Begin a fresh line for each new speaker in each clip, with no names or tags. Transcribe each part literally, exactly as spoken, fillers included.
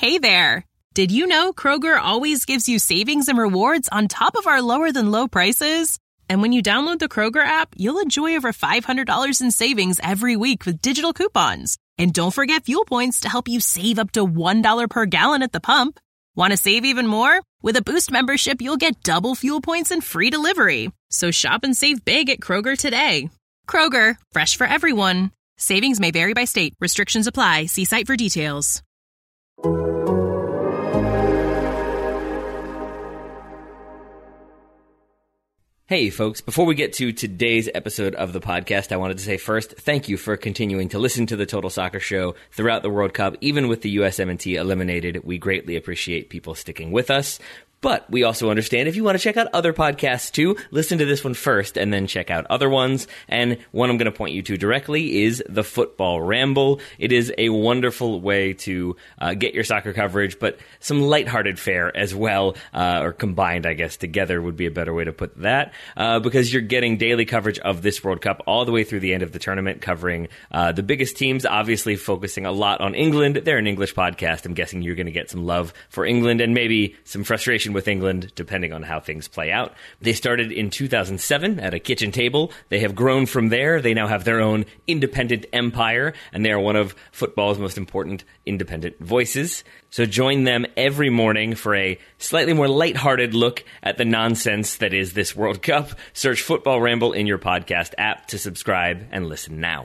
Hey there! Did you know Kroger always gives you savings and rewards on top of our lower-than-low prices? And when you download the Kroger app, you'll enjoy over five hundred dollars in savings every week with digital coupons. And don't forget fuel points to help you save up to one dollar per gallon at the pump. Want to save even more? With a Boost membership, you'll get double fuel points and free delivery. So shop and save big at Kroger today. Kroger, fresh for everyone. Savings may vary by state. Restrictions apply. See site for details.
Hey folks, before we get to today's episode of the podcast, I wanted to say first, thank you for continuing to listen to the Total Soccer Show throughout the World Cup. Even with the U S M N T eliminated, we greatly appreciate people sticking with us. But we also understand if you want to check out other podcasts too, listen to this one first and then check out other ones. And one I'm going to point you to directly is the Football Ramble. It is a wonderful way to uh, get your soccer coverage, but some lighthearted fare as well, uh, or combined, I guess, together would be a better way to put that, uh, because you're getting daily coverage of this World Cup all the way through the end of the tournament, covering uh, the biggest teams, obviously focusing a lot on England. They're an English podcast. I'm guessing you're going to get some love for England and maybe some frustration with England, depending on how things play out. They started in two thousand seven at a kitchen table. They have grown from there. They now have their own independent empire, and they are one of football's most important independent voices. So join them every morning for a slightly more lighthearted look at the nonsense that is this World Cup. Search Football Ramble in your podcast app to subscribe and listen now.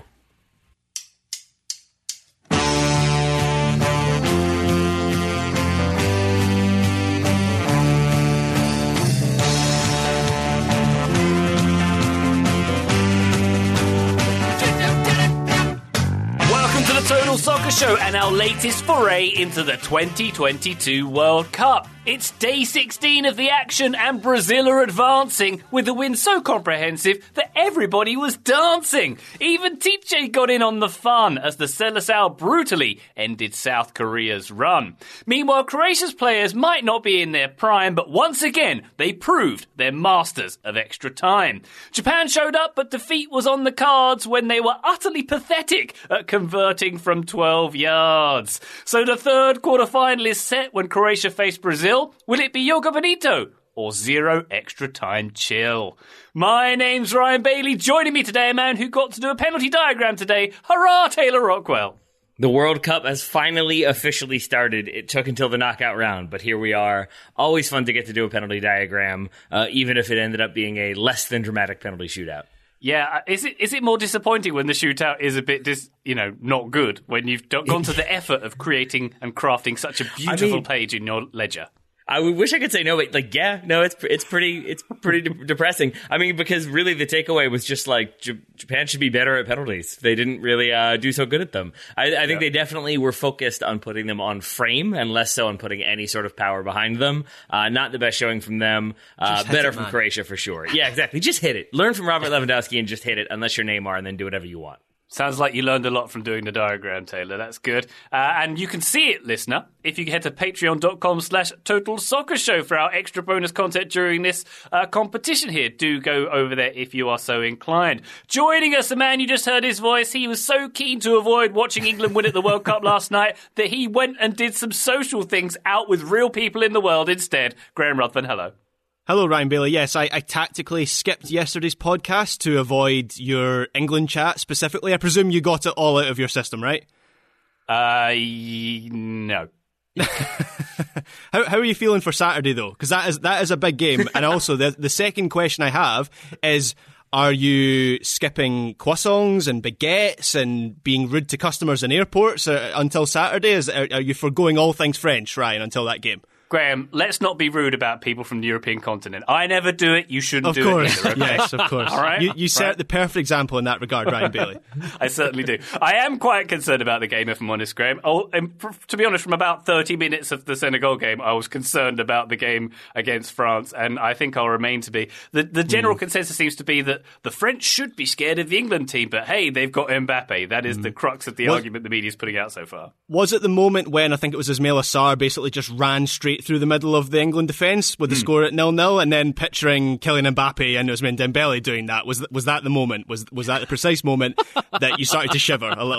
Total Soccer Show and our latest foray into the twenty twenty-two World Cup. It's day sixteen of the action and Brazil are advancing with a win so comprehensive that everybody was dancing. Even Tite got in on the fun as the Seleção brutally ended South Korea's run. Meanwhile, Croatia's players might not be in their prime, but once again, they proved they're masters of extra time. Japan showed up, but defeat was on the cards when they were utterly pathetic at converting from twelve yards. So the third quarter-final is set when Croatia face Brazil. Will it be Yoga Bonito or zero extra time chill? My name's Ryan Bailey. Joining me today, a man who got to do a penalty diagram today. Hurrah, Taylor Rockwell.
The World Cup has finally officially started. It took until the knockout round, but here we are. Always fun to get to do a penalty diagram, uh, even if it ended up being a less than dramatic penalty shootout.
Yeah, is it is it more disappointing when the shootout is a bit, dis, you know, not good, when you've gone to the effort of creating and crafting such a beautiful I mean, page in your ledger?
I wish I could say no, but like, yeah, no, it's it's pretty it's pretty de- depressing. I mean, because really the takeaway was just like J- Japan should be better at penalties. They didn't really uh, do so good at them. I, I think yeah. they definitely were focused on putting them on frame and less so on putting any sort of power behind them. Uh, not the best showing from them. Uh, better it, from man. Croatia for sure. Yeah, exactly. Just hit it. Learn from Robert Lewandowski and just hit it, unless you're Neymar, and then do whatever you want.
Sounds like you learned a lot from doing the diagram, Taylor. That's good. Uh, and you can see it, listener, if you head to patreon.com slash Total Soccer Show for our extra bonus content during this uh, competition here. Do go over there if you are so inclined. Joining us, a man you just heard his voice. He was so keen to avoid watching England win at the World Cup last night that he went and did some social things out with real people in the world instead. Graham Ruthven, hello.
Hello, Ryan Bailey. Yes, I, I tactically skipped yesterday's podcast to avoid your England chat specifically. I presume you got it all out of your system, right?
Uh, no.
how how are you feeling for Saturday, though? Because that is that is a big game. And also, the the second question I have is, are you skipping croissants and baguettes and being rude to customers in airports uh, until Saturday? Is are, are you foregoing all things French, Ryan, until that game?
Graham, let's not be rude about people from the European continent. I never do it. You shouldn't
of
do
course.
it either. Okay?
Yes, of course.
All right?
You, you set
right.
the perfect example in that regard, Ryan Bailey.
I certainly do. I am quite concerned about the game, if I'm honest, Graham. Oh, and to be honest, from about thirty minutes of the Senegal game, I was concerned about the game against France, and I think I'll remain to be. The, the general mm. consensus seems to be that the French should be scared of the England team, but hey, they've got Mbappe. That is mm. the crux of the what? argument the media's putting out so far.
Was it the moment when I think it was Ismaila Sarr basically just ran straight through the middle of the England defence with the mm. score at nil nil, and then picturing Kylian Mbappe and Ousmane Dembele doing that? Was was that the moment? Was was that the precise moment that you started to shiver a little bit?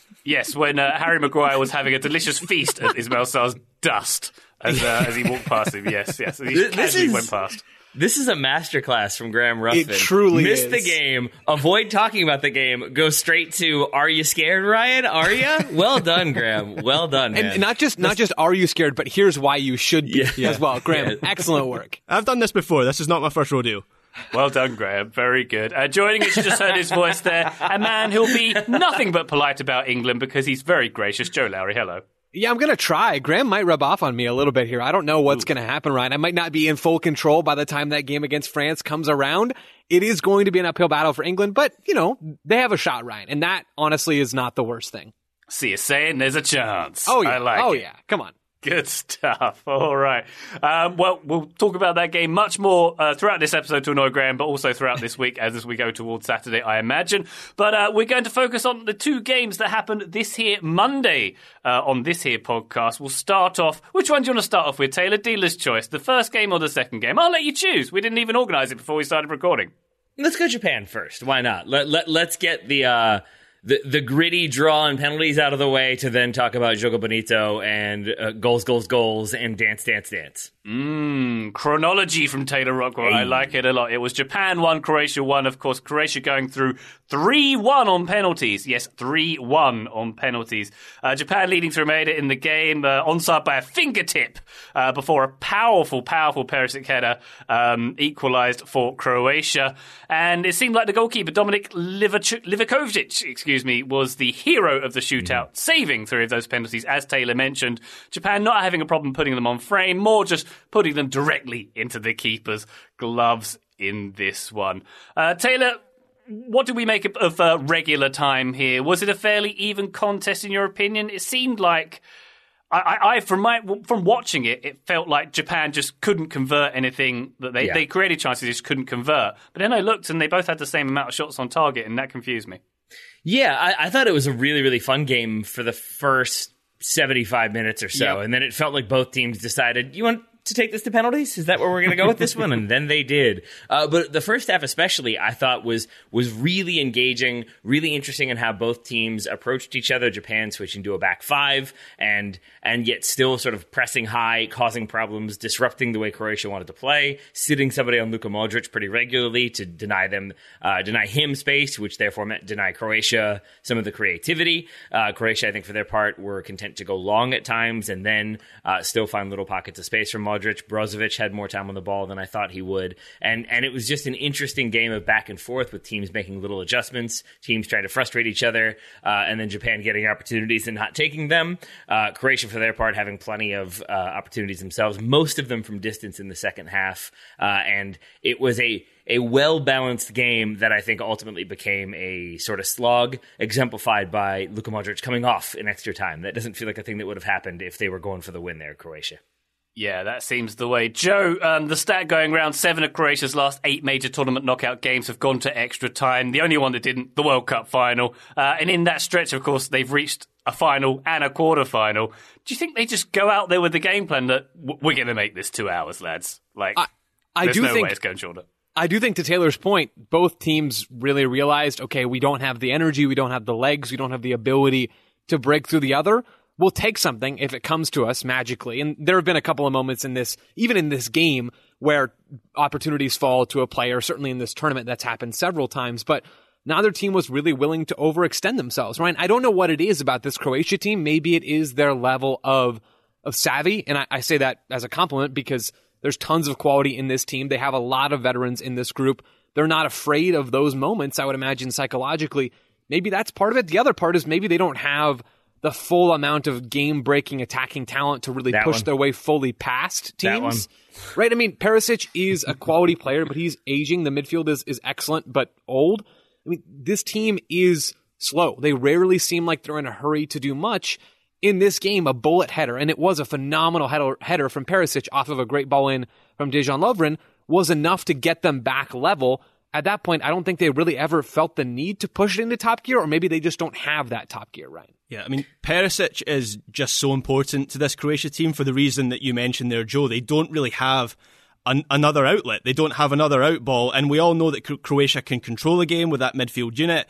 Yes, when uh, Harry Maguire was having a delicious feast at Ismail Sarr's dust as uh, as he walked past him. Yes, yes. He
This
casually
is-
went past.
This is a masterclass from Graham Ruffin.
It truly
Miss
is.
the game, avoid talking about the game, go straight to, are you scared, Ryan? Are you? Well done, Graham. Well done, man.
And not just not just are you scared, but here's why you should be
Yeah.
as well. Graham,
Yeah.
excellent work.
I've done this before. This is not my first rodeo.
Well done, Graham. Very good. Uh, joining us, you just heard his voice there. A man who'll be nothing but polite about England because he's very gracious. Joe Lowry, hello.
Yeah, I'm going to try. Graham might rub off on me a little bit here. I don't know what's going to happen, Ryan. I might not be in full control by the time that game against France comes around. It is going to be an uphill battle for England, but, you know, they have a shot, Ryan. And that, honestly, is not the worst thing.
See you saying there's a chance.
Oh, yeah.
I like
oh,
it.
yeah. Come on.
Good stuff. All right. Um, well, we'll talk about that game much more uh, throughout this episode to annoy Graham, but also throughout this week as, as we go towards Saturday, I imagine. But uh, we're going to focus on the two games that happened this here Monday uh, on this here podcast. We'll start off. Which one do you want to start off with, Taylor? Dealer's choice. The first game or the second game? I'll let you choose. We didn't even organise it before we started recording.
Let's go Japan first. Why not? Let, let, let's get the, uh, the the gritty draw and penalties out of the way to then talk about Jogo Bonito and uh, goals, goals, goals, and dance, dance, dance.
Mmm, chronology from Taylor Rockwell. I like it a lot. It was Japan one, Croatia one. Of course, Croatia going through three one on penalties. Yes, three one on penalties. Uh, Japan leading through made it in the game, uh, onside by a fingertip uh, before a powerful, powerful Perisic header um, equalised for Croatia. And it seemed like the goalkeeper, Dominik Livac- Livakovic, excuse me, was the hero of the shootout, saving three of those penalties, as Taylor mentioned. Japan not having a problem putting them on frame, more just putting them directly into the keeper's gloves in this one. Uh, Taylor, what did we make of, of uh, regular time here? Was it a fairly even contest in your opinion? It seemed like, I, I, I from my from watching it, it felt like Japan just couldn't convert anything that they,
Yeah.
they created chances, they just couldn't convert. But then I looked and they both had the same amount of shots on target, and that confused me.
Yeah, I, I thought it was a really, really fun game for the first seventy-five minutes or so.
Yep.
And then it felt like both teams decided, you want to take this to penalties? Is that where we're going to go with this one? And then they did. Uh, but the first half especially, I thought was was really engaging, really interesting in how both teams approached each other. Japan switching to a back five and and yet still sort of pressing high, causing problems, disrupting the way Croatia wanted to play, sitting somebody on Luka Modric pretty regularly to deny them, uh, deny him space, which therefore meant deny Croatia some of the creativity. Uh, Croatia, I think for their part, were content to go long at times and then uh, still find little pockets of space for Modric. Brozovic had more time on the ball than I thought he would. And and it was just an interesting game of back and forth with teams making little adjustments, teams trying to frustrate each other, uh, and then Japan getting opportunities and not taking them. Uh, Croatia, for their part, having plenty of uh, opportunities themselves, most of them from distance in the second half. Uh, and it was a a well-balanced game that I think ultimately became a sort of slog, exemplified by Luka Modric coming off in extra time. That doesn't feel like a thing that would have happened if they were going for the win there, Croatia.
Yeah, that seems the way. Joe, um, the stat going around, seven of Croatia's last eight major tournament knockout games have gone to extra time. The only one that didn't, the World Cup final. Uh, and in that stretch, of course, they've reached a final and a quarter-final. Do you think they just go out there with the game plan that w- we're going to make this two hours, lads? Like,
I, I
there's
do
no
think
way it's going shorter.
I do think, to Taylor's point, both teams really realized, okay, we don't have the energy, we don't have the legs, we don't have the ability to break through the other. We'll take something if it comes to us magically. And there have been a couple of moments in this, even in this game, where opportunities fall to a player. Certainly in this tournament, that's happened several times. But neither team was really willing to overextend themselves. Ryan, I don't know what it is about this Croatia team. Maybe it is their level of of savvy. And I, I say that as a compliment because there's tons of quality in this team. They have a lot of veterans in this group. They're not afraid of those moments, I would imagine, psychologically. Maybe that's part of it. The other part is maybe they don't have the full amount of game-breaking attacking talent to really
That
push
one.
their way fully past
That
teams.
one.
Right? I mean, Perisic is a quality player, but he's aging. The midfield is, is excellent, but old. I mean, this team is slow. They rarely seem like they're in a hurry to do much. In this game, a bullet header, and it was a phenomenal header, header from Perisic off of a great ball in from Dejan Lovren, was enough to get them back level. At that point, I don't think they really ever felt the need to push it into top gear, or maybe they just don't have that top gear, Ryan.
Yeah, I mean, Perisic is just so important to this Croatia team for the reason that you mentioned there, Joe. They don't really have an, another outlet. They don't have another out ball, and we all know that Cro- Croatia can control a game with that midfield unit.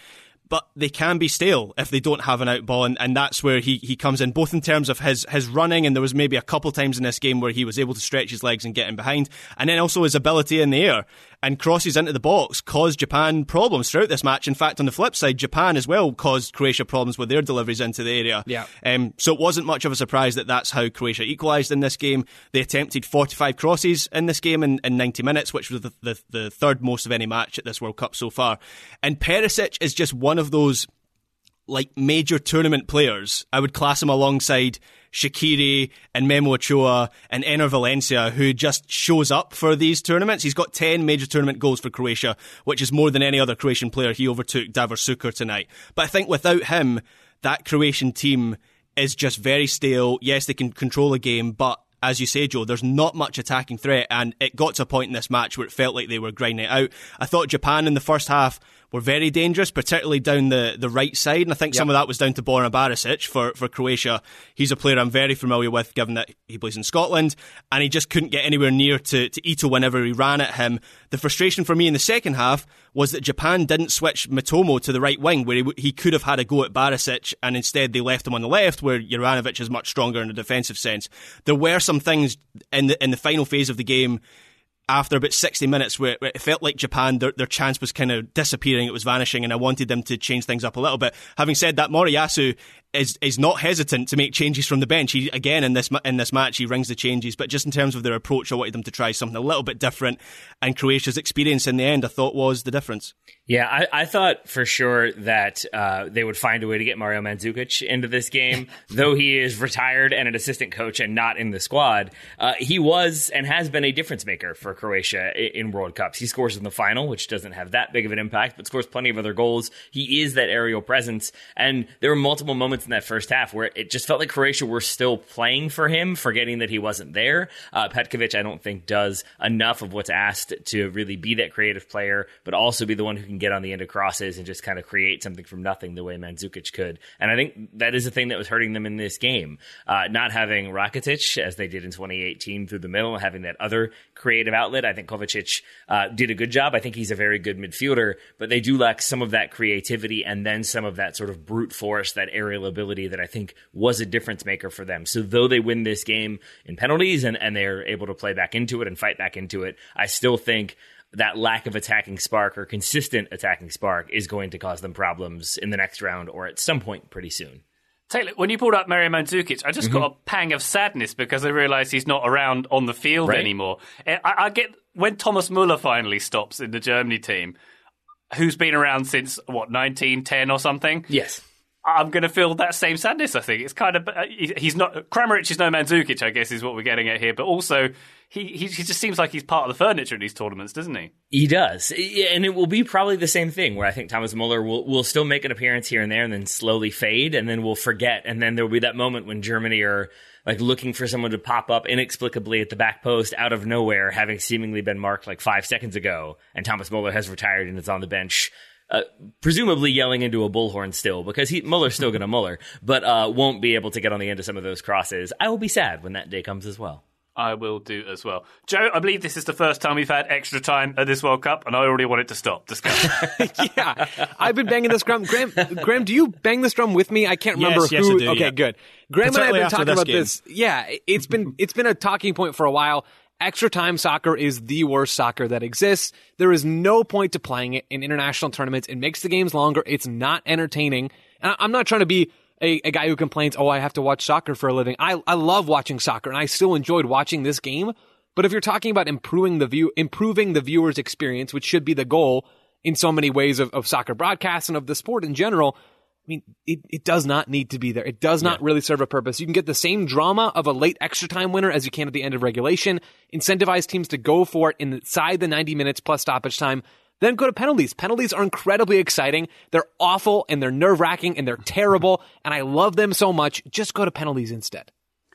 but they can be stale if they don't have an out ball, and, and that's where he, he comes in, both in terms of his, his running, and there was maybe a couple times in this game where he was able to stretch his legs and get in behind, and then also his ability in the air. And crosses into the box caused Japan problems throughout this match. In fact, on the flip side, Japan as well caused Croatia problems with their deliveries into the area.
Yeah.
Um, so it wasn't much of a surprise that that's how Croatia equalised in this game. They attempted forty-five crosses in this game in, in ninety minutes, which was the, the, the third most of any match at this World Cup so far. And Perisic is just one of those like major tournament players. I would class him alongside Shaqiri and Memo Ochoa and Enner Valencia, who just shows up for these tournaments. He's got ten major tournament goals for Croatia, which is more than any other Croatian player. He overtook Davor Suker tonight. But I think without him, that Croatian team is just very stale. Yes, they can control a game, but as you say, Joe, there's not much attacking threat, and it got to a point in this match where it felt like they were grinding it out. I thought Japan in the first half were very dangerous, particularly down the, the right side, and I think yep. some of that was down to Borna Barisic for, for Croatia. He's a player I'm very familiar with, given that he plays in Scotland, and he just couldn't get anywhere near to, to Ito whenever he ran at him. The frustration for me in the second half was that Japan didn't switch Mitomo to the right wing, where he, he could have had a go at Barisic, and instead they left him on the left, where Juranovic is much stronger in a defensive sense. There were some things in the, in the final phase of the game after about sixty minutes where it felt like Japan, their, their chance was kind of disappearing, it was vanishing, and I wanted them to change things up a little bit. Having said that, Moriyasu is is not hesitant to make changes from the bench. He, again, in this in this match, he rings the changes, but just in terms of their approach, I wanted them to try something a little bit different, and Croatia's experience in the end, I thought, was the difference.
Yeah, I, I thought for sure that uh, they would find a way to get Mario Mandzukic into this game. Though he is retired and an assistant coach and not in the squad, uh, he was and has been a difference maker for Croatia in World Cups. He scores in the final, which doesn't have that big of an impact, but scores plenty of other goals. He is that aerial presence, and there were multiple moments in that first half where it just felt like Croatia were still playing for him, forgetting that he wasn't there. Uh, Petkovic, I don't think, does enough of what's asked to really be that creative player, but also be the one who can get on the end of crosses and just kind of create something from nothing the way Mandzukic could. And I think that is the thing that was hurting them in this game. Uh, not having Rakitic, as they did in twenty eighteen, through the middle, having that other creative outlet. I think Kovacic uh, did a good job. I think he's a very good midfielder, but they do lack some of that creativity and then some of that sort of brute force, that aerial ability that I think was a difference maker for them. So though they win this game in penalties and, and they're able to play back into it and fight back into it, I still think that lack of attacking spark or consistent attacking spark is going to cause them problems in the next round or at some point pretty soon.
Taylor, when you pulled up Mario Mandzukic, I just mm-hmm. got a pang of sadness because I realised he's not around on the field right. anymore. I, I get when Thomas Müller finally stops in the Germany team, who's been around since, what, nineteen ten or something?
Yes.
I'm going to feel that same sadness, I think. It's kind of, he's not, Kramaric is no Mandzukic, I guess, is what we're getting at here, but also he, he he just seems like he's part of the furniture in these tournaments, doesn't he?
He does. And it will be probably the same thing where I think Thomas Müller will, will still make an appearance here and there and then slowly fade, and then we'll forget. And then there will be that moment when Germany are like looking for someone to pop up inexplicably at the back post out of nowhere, having seemingly been marked like five seconds ago, and Thomas Müller has retired and is on the bench. Uh, presumably yelling into a bullhorn still, because he, Muller's still going to Muller, but uh, won't be able to get on the end of some of those crosses. I will be sad when that day comes as well.
I will do as well. Joe, I believe this is the first time we've had extra time at this World Cup, and I already want it to stop. Discuss.
Yeah, I've been banging this drum. Graham, Graham, do you bang this drum with me? I can't remember
yes,
who.
Yes, I do,
okay,
yeah.
good. Graham and I have been talking
this
about
game.
this. Yeah, it's been it's been a talking point for a while. Extra time soccer is the worst soccer that exists. There is no point to playing it in international tournaments. It makes the games longer. It's not entertaining. And I'm not trying to be a, a guy who complains, oh, I have to watch soccer for a living. I, I love watching soccer, and I still enjoyed watching this game. But if you're talking about improving the view, improving the viewer's experience, which should be the goal in so many ways of, of soccer broadcasts and of the sport in general, I mean, it, it does not need to be there. It does not yeah. really serve a purpose. You can get the same drama of a late extra time winner as you can at the end of regulation, incentivize teams to go for it inside the ninety minutes plus stoppage time, then go to penalties. Penalties are incredibly exciting. They're awful, and they're nerve-wracking, and they're terrible, and I love them so much. Just go to penalties instead.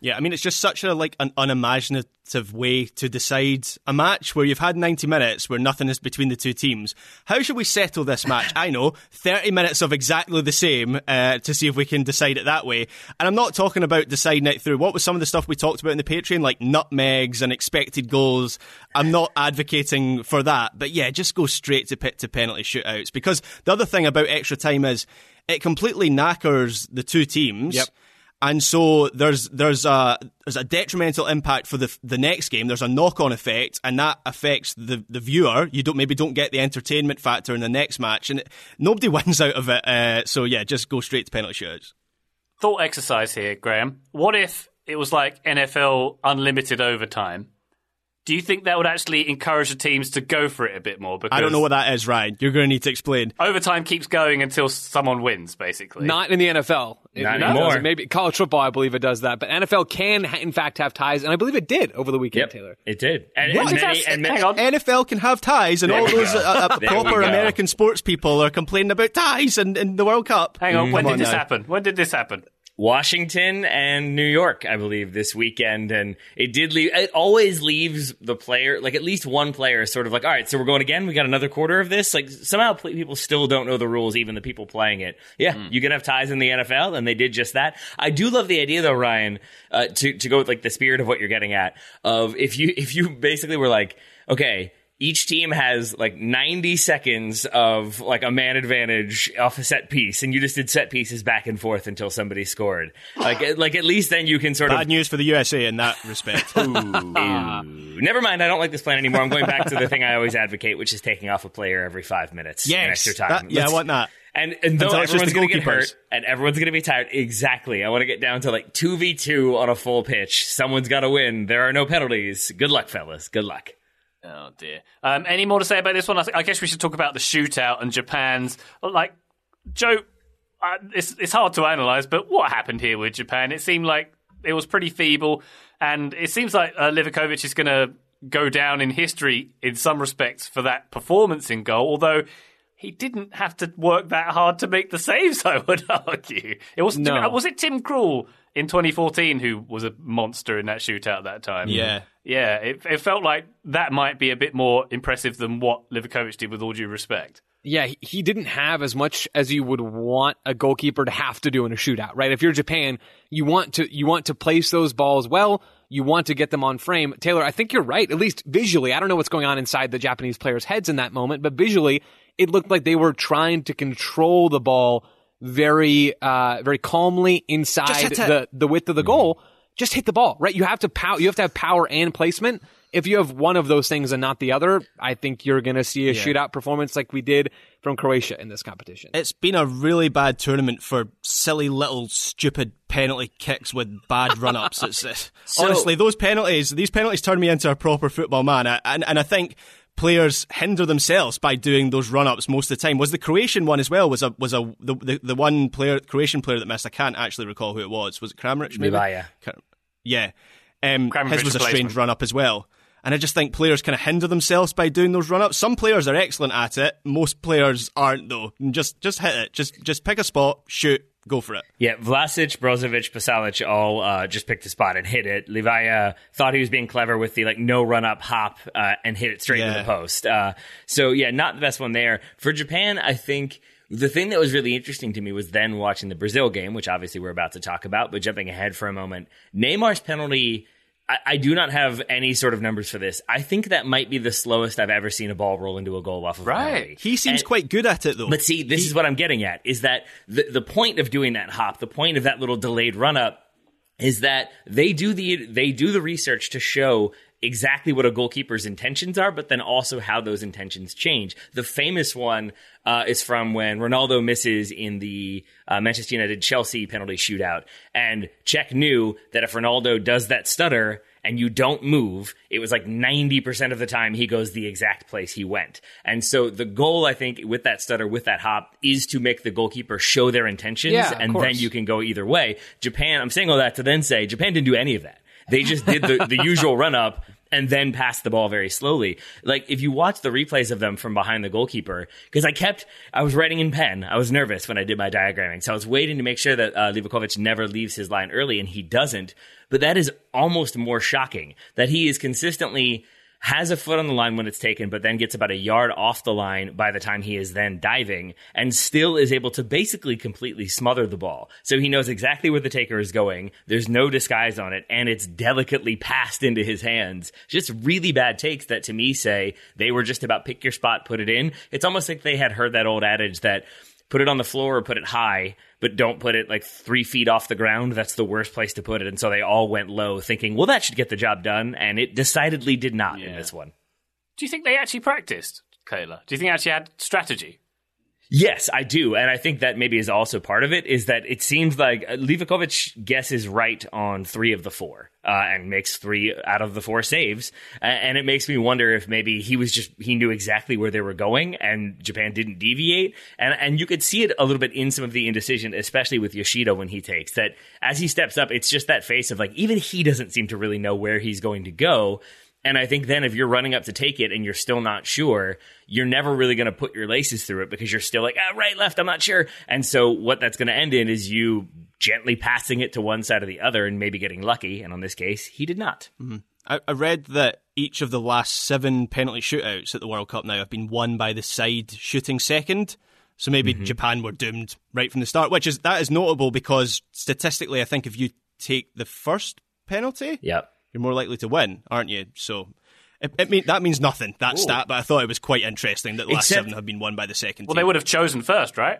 Yeah, I mean, it's just such a like an unimaginative way to decide a match where you've had ninety minutes where nothing is between the two teams. How should we settle this match? I know, thirty minutes of exactly the same uh, to see if we can decide it that way. And I'm not talking about deciding it through what was some of the stuff we talked about in the Patreon, like nutmegs and expected goals. I'm not advocating for that, but yeah, just go straight to pit to penalty shootouts. Because the other thing about extra time is it completely knackers the two teams.
Yep.
And so there's there's a there's a detrimental impact for the the next game. There's a knock-on effect, and that affects the, the viewer. You don't maybe don't get the entertainment factor in the next match, and it, nobody wins out of it. Uh, so yeah, just go straight to penalty shootouts.
Thought exercise here, Graham. What if it was like N F L unlimited overtime? Do you think that would actually encourage the teams to go for it a bit more? Because
I don't know what that is, Ryan. You're going to need to explain.
Overtime keeps going until someone wins, basically.
Not in the N F L.
Not
It
anymore.
does. Maybe college football, I believe it does that. But N F L can, in fact, have ties, and I believe it did over the weekend,
Yep,
Taylor.
it did. And,
What?
and many, and many,
Hang on.
N F L can have ties, and
There
all
we
those
go.
uh, uh,
There we
proper
go.
American sports people are complaining about ties in, in the World Cup.
Hang on, when
Come
did this
now.
happen? When did this happen?
Washington and New York, I believe, this weekend. And it did leave, it always leaves the player, like at least one player is sort of like, all right, so we're going again. We got another quarter of this. Like somehow people still don't know the rules, even the people playing it. Yeah, mm. you can have ties in the N F L, and they did just that. I do love the idea though, Ryan, uh, to, to go with like the spirit of what you're getting at, of if you, if you basically were like, okay, each team has like ninety seconds of like a man advantage off a set piece, and you just did set pieces back and forth until somebody scored. Like, like at least then you can sort
Bad
of.
Bad news for the U S A in that respect.
Ooh. Never mind, I don't like this plan anymore. I'm going back to the thing I always advocate, which is taking off a player every five minutes.
Yes,
in extra time.
that, yeah,
Let's-
I want that.
And, and though
Until it's just
everyone's
the
going to get
goalkeepers.
hurt and everyone's going to be tired, exactly. I want to get down to like two v two on a full pitch. Someone's got to win. There are no penalties. Good luck, fellas. Good luck.
Oh, dear. Um, any more to say about this one? I, th- I guess we should talk about the shootout and Japan's. Like, Joe, uh, it's, it's hard to analyse, but what happened here with Japan? It seemed like it was pretty feeble, and it seems like uh, Livakovic is going to go down in history in some respects for that performance in goal, although he didn't have to work that hard to make the saves, I would argue. It was,
No.
was it Tim Krul in twenty fourteen who was a monster in that shootout at that time?
Yeah.
Yeah, it, it felt like that might be a bit more impressive than what Livakovic did, with all due respect.
Yeah, he- he didn't have as much as you would want a goalkeeper to have to do in a shootout, right? If you're Japan, you want to you want to place those balls well. You want to get them on frame. Taylor, I think you're right, at least visually. I don't know what's going on inside the Japanese players' heads in that moment, but visually, it looked like they were trying to control the ball very uh, very calmly inside
hit it.
the, the width of the goal. Just hit the ball, right? You have to pow- You have to have power and placement. If you have one of those things and not the other, I think you're going to see a
Yeah.
shootout performance like we did from Croatia in this competition.
It's been a really bad tournament for silly little stupid penalty kicks with bad run-ups. It's, it's,
So-
honestly, those penalties, these penalties turn me into a proper football man. I, and, and I think players hinder themselves by doing those run-ups most of the time. Was the Croatian one as well? Was a was a the the, the one player Croatian player that missed? I can't actually recall who it was. Was it Kramaric? Maybe.
Livaja.
Can't- Yeah. Um,
Kramaric
his was a strange
replacement.
run-up as well. And I just think players kind of hinder themselves by doing those run-ups. Some players are excellent at it. Most players aren't, though. Just just hit it. Just just pick a spot, shoot, go for it.
Yeah, Vlasic, Brozovic, Pasalic all uh, just picked a spot and hit it. Livaja thought he was being clever with the like no run up hop uh, and hit it straight
Yeah.
to the post. Uh, so yeah, not the best one there. For Japan, I think the thing that was really interesting to me was then watching the Brazil game, which obviously we're about to talk about, but jumping ahead for a moment, Neymar's penalty. I, I do not have any sort of numbers for this. I think that might be the slowest I've ever seen a ball roll into a goal off of
Right.
a penalty.
He seems
And-
quite good at it, though.
But see, this is what I'm getting at, is that the, the point of doing that hop, the point of that little delayed run up, is that they do the they do the research to show exactly what a goalkeeper's intentions are, but then also how those intentions change. The famous one uh, is from when Ronaldo misses in the uh, Manchester United-Chelsea penalty shootout, and Cech knew that if Ronaldo does that stutter and you don't move, it was like ninety percent of the time he goes the exact place he went. And so the goal, I think, with that stutter, with that hop, is to make the goalkeeper show their intentions,
Yeah, of
and
course.
then you can go either way. Japan, I'm saying all that to then say, Japan didn't do any of that. They just did the, the usual run up and then passed the ball very slowly. Like, if you watch the replays of them from behind the goalkeeper, because I kept, I was writing in pen. I was nervous when I did my diagramming. So I was waiting to make sure that uh, Livakovic never leaves his line early, and he doesn't. But that is almost more shocking, that he is consistently has a foot on the line when it's taken, but then gets about a yard off the line by the time he is then diving, and still is able to basically completely smother the ball. So he knows exactly where the taker is going. There's no disguise on it, and it's delicately passed into his hands. Just really bad takes that to me say they were just about pick your spot, put it in. It's almost like they had heard that old adage that put it on the floor or put it high, but don't put it like three feet off the ground. That's the worst place to put it. And so they all went low thinking, well, that should get the job done. And it decidedly did not yeah. in this one.
Do you think they actually practiced, Kayla? Do you think they actually had strategy?
Yes, I do. And I think that maybe is also part of it, is that it seems like Livakovic guesses right on three of the four uh, and makes three out of the four saves. Uh, and it makes me wonder if maybe he was just, he knew exactly where they were going and Japan didn't deviate. And, and you could see it a little bit in some of the indecision, especially with Yoshida when he takes that as he steps up, it's just that face of like, even he doesn't seem to really know where he's going to go. And I think then if you're running up to take it and you're still not sure, you're never really going to put your laces through it because you're still like, ah, right, left, I'm not sure. And so what that's going to end in is you gently passing it to one side or the other and maybe getting lucky. And on this case, he did not.
Mm-hmm. I, I read that each of the last seven penalty shootouts at the World Cup now have been won by the side shooting second. So maybe mm-hmm. Japan were doomed right from the start, which is that is notable because statistically, I think if you take the first penalty,
yep.
you're more likely to win, aren't you? So it, it mean, that means nothing, that Ooh. stat, but I thought it was quite interesting that the last
Except,
seven have been won by the second
well,
team.
They would have chosen first, right?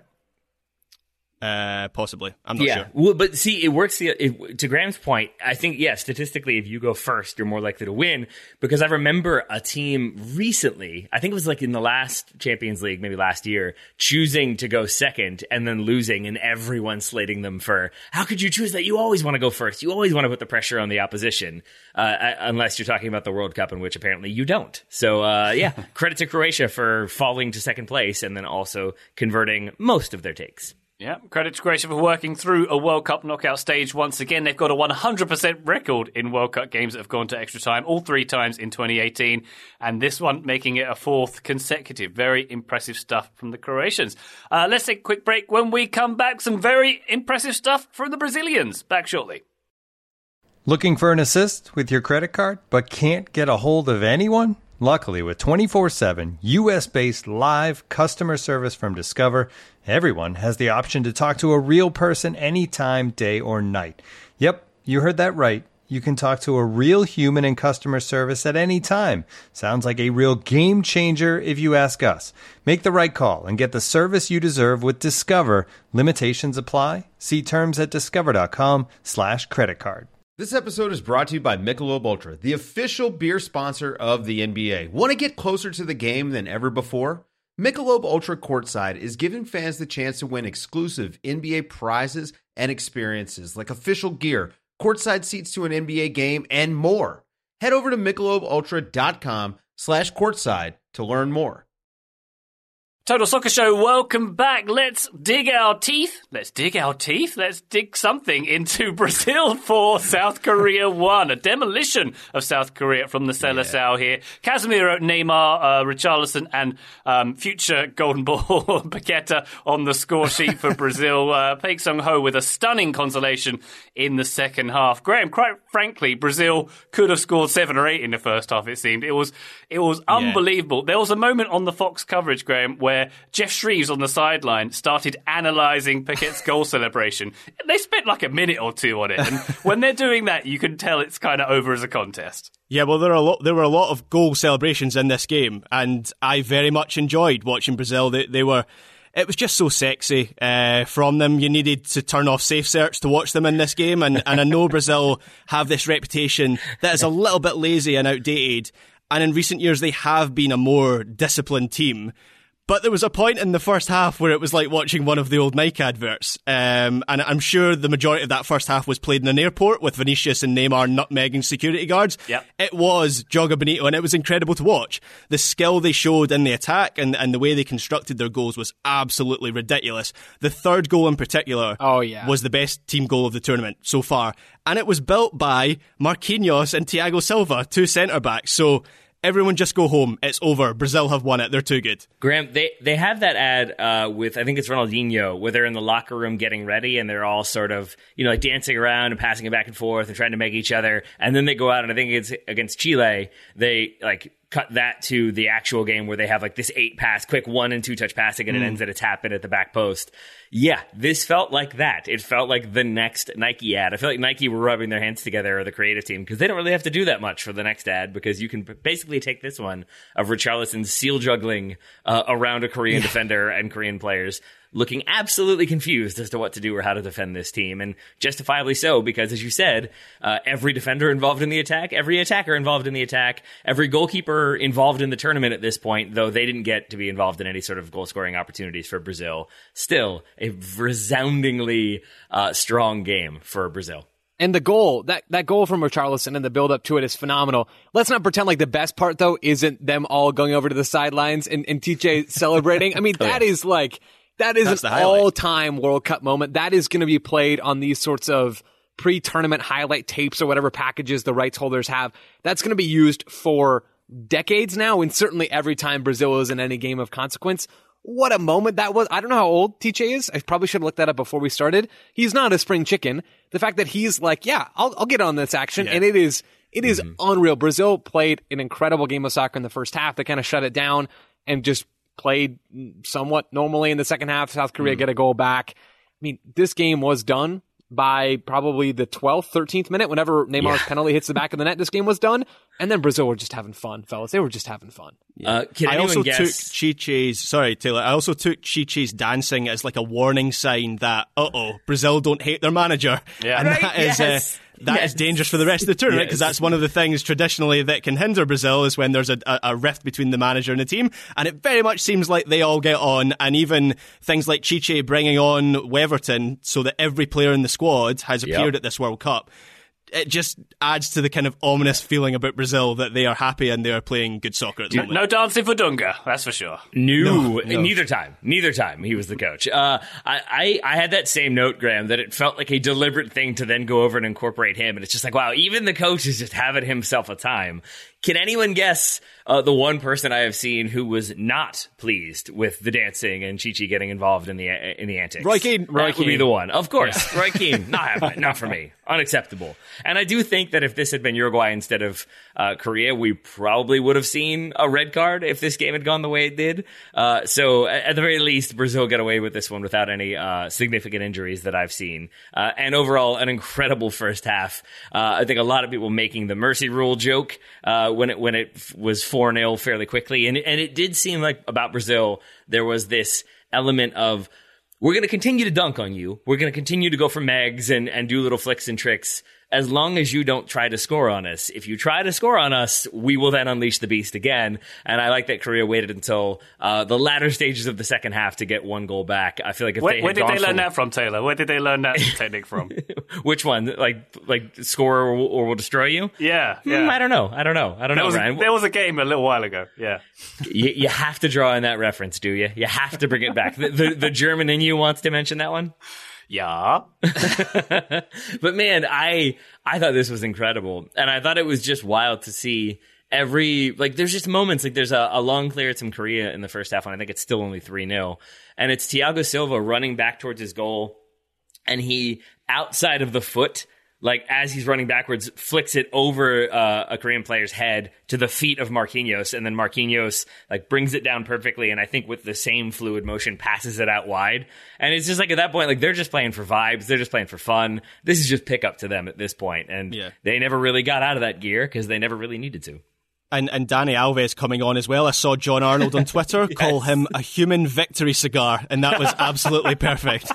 Uh, possibly. I'm not
yeah.
sure.
Well, but see, it works the, it, to Graham's point. I think, yeah, statistically, if you go first, you're more likely to win because I remember a team recently, I think it was like in the last Champions League, maybe last year, choosing to go second and then losing and everyone slating them for, how could you choose that? You always want to go first. You always want to put the pressure on the opposition, uh, unless you're talking about the World Cup in which apparently you don't. So, uh, yeah, credit to Croatia for falling to second place and then also converting most of their takes.
Yeah, credit to Croatia for working through a World Cup knockout stage once again. They've got a one hundred percent record in World Cup games that have gone to extra time, all three times in twenty eighteen, and this one making it a fourth consecutive. Very impressive stuff from the Croatians. Uh, let's take a quick break. When we come back, some very impressive stuff from the Brazilians. Back shortly.
Looking for an assist with your credit card, but can't get a hold of anyone? Luckily, with twenty-four seven U S-based live customer service from Discover, everyone has the option to talk to a real person anytime, day or night. Yep, you heard that right. You can talk to a real human in customer service at any time. Sounds like a real game changer if you ask us. Make the right call and get the service you deserve with Discover. Limitations apply. See terms at discover.com slash credit card.
This episode is brought to you by Michelob Ultra, the official beer sponsor of the N B A. Want to get closer to the game than ever before? Michelob Ultra Courtside is giving fans the chance to win exclusive N B A prizes and experiences like official gear, courtside seats to an N B A game, and more. Head over to michelobultra.com slash courtside to learn more.
Total Soccer Show, welcome back. Let's dig our teeth. Let's dig our teeth. Let's dig something into Brazil four, South Korea one. A demolition of South Korea from the Seleção yeah. here. Casemiro, Neymar, uh, Richarlison, and um, future Golden Ball Paqueta on the score sheet for Brazil. Uh, Paik Sung-ho with a stunning consolation in the second half. Graham, quite frankly, Brazil could have scored seven or eight in the first half, it seemed. It was, it was yeah. unbelievable. There was a moment on the Fox coverage, Graham, where where Jeff Shreves on the sideline started analysing Paquet's goal celebration. They spent like a minute or two on it. And when they're doing that, you can tell it's kind of over as a contest.
Yeah, well, there are a lot. There were a lot of goal celebrations in this game, and I very much enjoyed watching Brazil. They, they were... It was just so sexy uh, from them. You needed to turn off Safe Search to watch them in this game. And, and I know Brazil have this reputation that is a little bit lazy and outdated. And in recent years, they have been a more disciplined team. But there was a point in the first half where it was like watching one of the old Nike adverts. Um, and I'm sure the majority of that first half was played in an airport with Vinicius and Neymar nutmegging security guards.
Yep.
It was Joga Bonito, and it was incredible to watch. The skill they showed in the attack and, and the way they constructed their goals was absolutely ridiculous. The third goal in particular
oh, yeah.
was the best team goal of the tournament so far. And it was built by Marquinhos and Thiago Silva, two centre-backs. So everyone just go home. It's over. Brazil have won it. They're too good.
Graham, they, they have that ad uh, with, I think it's Ronaldinho, where they're in the locker room getting ready and they're all sort of, you know, like dancing around and passing it back and forth and trying to make each other. And then they go out and I think it's against Chile, they like cut that to the actual game where they have like this eight pass, quick one and two touch passing and it mm. ends at a tap in at the back post. Yeah, this felt like that. It felt like the next Nike ad. I feel like Nike were rubbing their hands together, or the creative team, because they don't really have to do that much for the next ad, because you can basically take this one of Richarlison seal juggling uh, around a Korean yeah. defender and Korean players, looking absolutely confused as to what to do or how to defend this team, and justifiably so, because as you said, uh, every defender involved in the attack, every attacker involved in the attack, every goalkeeper involved in the tournament at this point, though they didn't get to be involved in any sort of goal-scoring opportunities for Brazil, still a resoundingly uh, strong game for Brazil.
And the goal, that, that goal from Richarlison and the build-up to it is phenomenal. Let's not pretend like the best part, though, isn't them all going over to the sidelines and, and T J celebrating. I mean, oh, that yeah. is like... That is That's an all-time World Cup moment. That is going to be played on these sorts of pre-tournament highlight tapes or whatever packages the rights holders have. That's going to be used for decades now, and certainly every time Brazil is in any game of consequence. What a moment that was. I don't know how old T J is. I probably should have looked that up before we started. He's not a spring chicken. The fact that he's like, yeah, I'll, I'll get on this action, yeah. and it is it is mm-hmm. unreal. Brazil played an incredible game of soccer in the first half. They kind of shut it down and just played somewhat normally in the second half. South Korea mm. get a goal back. I mean, this game was done by probably the twelfth, thirteenth minute. Whenever Neymar's yeah. penalty hits the back of the net, this game was done. And then Brazil were just having fun, fellas. They were just having fun.
Yeah. Uh, can
I
anyone
also
guess?
took Chiche's, sorry, Taylor, I also took Chiche's dancing as like a warning sign that, uh-oh, Brazil don't hate their manager.
Yeah.
And
right?
that is...
Yes.
Uh, That yes. is dangerous for the rest of the tournament, because yes. that's one of the things traditionally that can hinder Brazil, is when there's a, a, a rift between the manager and the team. And it very much seems like they all get on, and even things like Chiche bringing on Weverton so that every player in the squad has appeared yep. at this World Cup. It just adds to the kind of ominous feeling about Brazil that they are happy and they are playing good soccer at the moment.
No dancing for Dunga, that's for sure.
No, no, no. neither time. Neither time he was the coach. Uh, I, I, I had that same note, Graham, that it felt like a deliberate thing to then go over and incorporate him. And it's just like, wow, even the coach is just having himself a time. Can anyone guess uh, the one person I have seen who was not pleased with the dancing and Chichi getting involved in the in the antics?
Roy Keane.
Roy
Roy
Keane would be the one. Of course. Yeah. Roy Keane. Not happening. Not for me. Unacceptable. And I do think that if this had been Uruguay instead of uh, Korea, we probably would have seen a red card if this game had gone the way it did. Uh, so at the very least, Brazil got away with this one without any uh, significant injuries that I've seen. Uh, and overall, an incredible first half. Uh, I think a lot of people making the mercy rule joke uh, when it when it was four nil fairly quickly. And, and it did seem like about Brazil, there was this element of, we're going to continue to dunk on you. We're going to continue to go for megs and, and do little flicks and tricks as long as you don't try to score on us. If you try to score on us, we will then unleash the beast again. And I like that Korea waited until uh, the latter stages of the second half to get one goal back. I feel like if
where,
they
where did they learn
from...
that from, Taylor? Where did they learn that technique from?
Which one? Like, like score or, or we'll destroy you?
Yeah, yeah.
Mm, I don't know. I don't know. I don't
there
know,
was
Ryan.
A, there was a game a little while ago. Yeah.
you, you have to draw in that reference, do you? You have to bring it back. The, the, the German in you wants to mention that one?
Yeah.
But man, I I thought this was incredible. And I thought it was just wild to see every, like, there's just moments, like there's a, a long clearance from Korea in the first half, and I think it's still only three nil. And it's Thiago Silva running back towards his goal, and he, outside of the foot, like as he's running backwards, flicks it over uh, a Korean player's head to the feet of Marquinhos, and then Marquinhos like brings it down perfectly, and I think with the same fluid motion passes it out wide. And it's just like at that point, like they're just playing for vibes, they're just playing for fun. This is just pick up to them at this point, and yeah. they never really got out of that gear because they never really needed to.
And, and Dani Alves coming on as well. I saw John Arnold on Twitter yes. call him a human victory cigar, and that was absolutely perfect.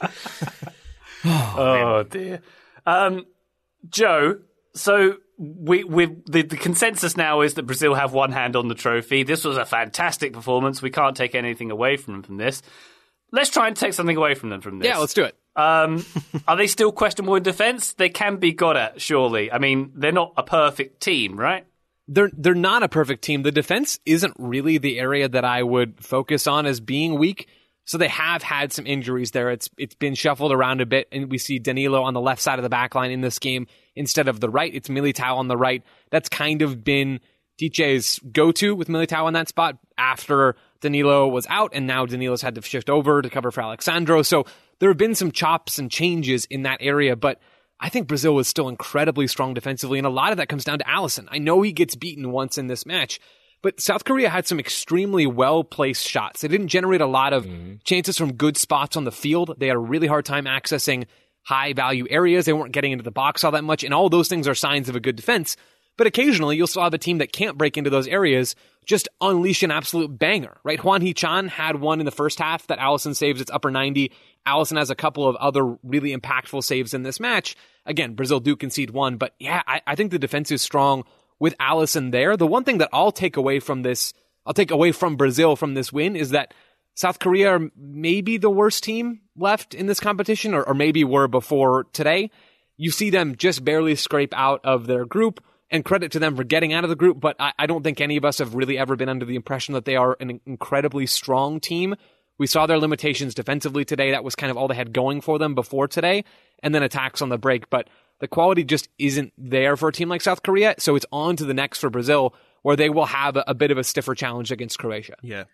oh, oh dear. Um, Joe, so we we the, the consensus now is that Brazil have one hand on the trophy. This was a fantastic performance. We can't take anything away from them from this. Let's try and take something away from them from this.
Yeah, let's do it.
Um, are they still questionable in defence? They can be got at, surely. I mean, they're not a perfect team, right?
They're they're not a perfect team. The defense isn't really the area that I would focus on as being weak. So they have had some injuries there. It's it's been shuffled around a bit, and we see Danilo on the left side of the back line in this game instead of the right. It's Militao on the right. That's kind of been Tiche's go-to with Militao in that spot after Danilo was out, and now Danilo's had to shift over to cover for Alexandro. So there have been some chops and changes in that area, but I think Brazil was still incredibly strong defensively, and a lot of that comes down to Alisson. I know he gets beaten once in this match, but South Korea had some extremely well-placed shots. They didn't generate a lot of mm-hmm. chances from good spots on the field. They had a really hard time accessing high-value areas. They weren't getting into the box all that much, and all those things are signs of a good defense. But occasionally, you'll still have a team that can't break into those areas just unleash an absolute banger, right? Hwan Hee-chan had one in the first half that Alisson saves. It's upper ninety. Alisson has a couple of other really impactful saves in this match. Again, Brazil do concede one, but yeah, I, I think the defense is strong with Alisson there. The one thing that I'll take away from this, I'll take away from Brazil from this win is that South Korea are maybe the worst team left in this competition, or, or maybe were before today. You see them just barely scrape out of their group. And credit to them for getting out of the group, but I, I don't think any of us have really ever been under the impression that they are an incredibly strong team. We saw their limitations defensively today. That was kind of all they had going for them before today, and then attacks on the break. But the quality just isn't there for a team like South Korea, so it's on to the next for Brazil, where they will have a, a bit of a stiffer challenge against Croatia.
Yeah.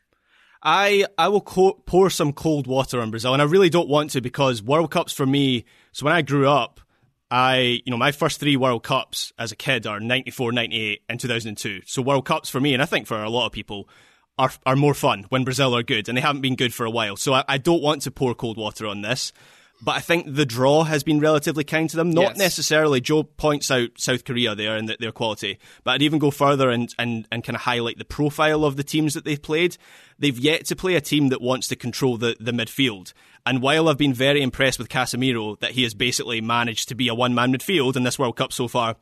I I will co- pour some cold water on Brazil, and I really don't want to, because World Cups for me, so when I grew up, I, you know, my first three World Cups as a kid are ninety-four, ninety-eight, and two thousand two. So World Cups for me, and I think for a lot of people, are are more fun when Brazil are good, and they haven't been good for a while. So I, I don't want to pour cold water on this. But I think the draw has been relatively kind to them. Not yes. necessarily. Joe points out South Korea there and their quality. But I'd even go further and, and, and kind of highlight the profile of the teams that they've played. They've yet to play a team that wants to control the, the midfield. And while I've been very impressed with Casemiro, that he has basically managed to be a one-man midfield in this World Cup so far,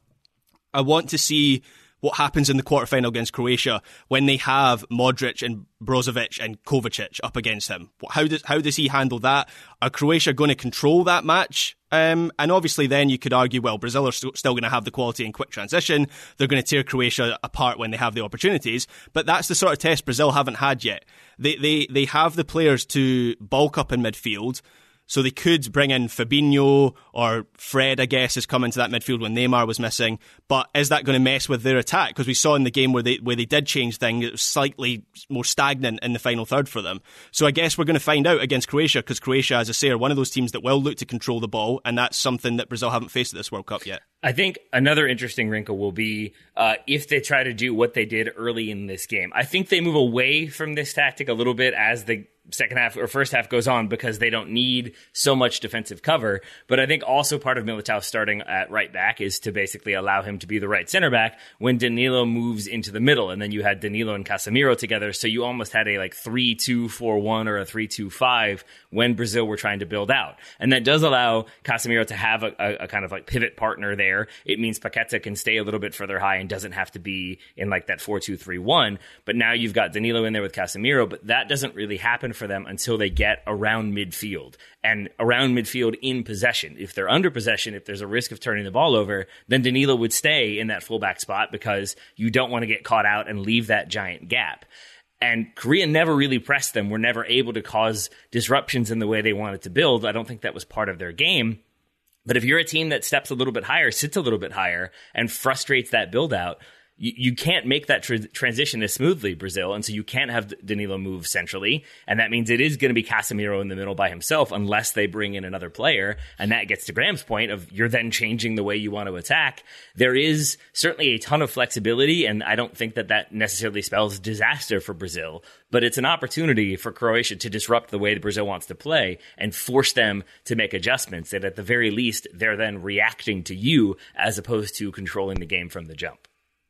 I want to see what happens in the quarterfinal against Croatia when they have Modric and Brozovic and Kovacic up against him. How does how does he handle that? Are Croatia going to control that match? Um, and obviously then you could argue, well, Brazil are st- still going to have the quality in quick transition. They're going to tear Croatia apart when they have the opportunities. But that's the sort of test Brazil haven't had yet. They they they have the players to bulk up in midfield. So they could bring in Fabinho, or Fred, I guess, has come into that midfield when Neymar was missing. But is that going to mess with their attack? Because we saw in the game where they where they did change things, it was slightly more stagnant in the final third for them. So I guess we're going to find out against Croatia, because Croatia, as I say, are one of those teams that will look to control the ball, and that's something that Brazil haven't faced at this World Cup yet.
I think another interesting wrinkle will be uh, if they try to do what they did early in this game. I think they move away from this tactic a little bit as the second half or first half goes on, because they don't need so much defensive cover. But I think also part of Militao starting at right back is to basically allow him to be the right center back when Danilo moves into the middle. And then you had Danilo and Casemiro together. So you almost had a like three two four one or a three two five when Brazil were trying to build out. And that does allow Casemiro to have a, a, a kind of like pivot partner there. It means Paqueta can stay a little bit further high and doesn't have to be in like that four two three one. But now you've got Danilo in there with Casemiro, but that doesn't really happen for them until they get around midfield and around midfield in possession. If they're under possession, if there's a risk of turning the ball over, then Danilo would stay in that fullback spot, because you don't want to get caught out and leave that giant gap. And Korea never really pressed them, were never able to cause disruptions in the way they wanted to build. I don't think that was part of their game. But if you're a team that steps a little bit higher, sits a little bit higher, and frustrates that build out, you, you can't make that tra- transition as smoothly, Brazil, and so you can't have Danilo move centrally, and that means it is going to be Casemiro in the middle by himself unless they bring in another player, and that gets to Graham's point of you're then changing the way you want to attack. There is certainly a ton of flexibility, and I don't think that that necessarily spells disaster for Brazil, but it's an opportunity for Croatia to disrupt the way that Brazil wants to play and force them to make adjustments, and at the very least, they're then reacting to you as opposed to controlling the game from the jump.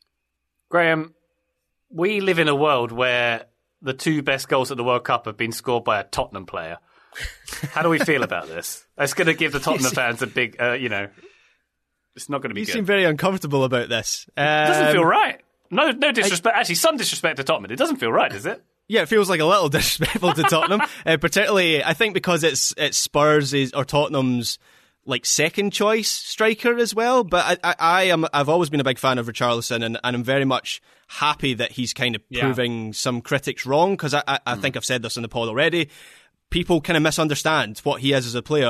Graham, we live in a world where the two best goals at the World Cup have been scored by a Tottenham player. How do we feel about this? It's going to give the Tottenham fans a big, uh, you know, it's not going to be
you
good.
You seem very uncomfortable about this. Um,
it doesn't feel right. No, no disrespect. I, Actually, some disrespect to Tottenham. It doesn't feel right, does it?
Yeah, it feels like a little disrespectful to Tottenham, uh, particularly I think because it's it's Spurs is, or Tottenham's like second choice striker as well. But I, I, I am I've always been a big fan of Richarlison, and, and I'm very much happy that he's kind of proving yeah. some critics wrong, because I, I, I mm. think I've said this on the pod already. People kind of misunderstand what he is as a player.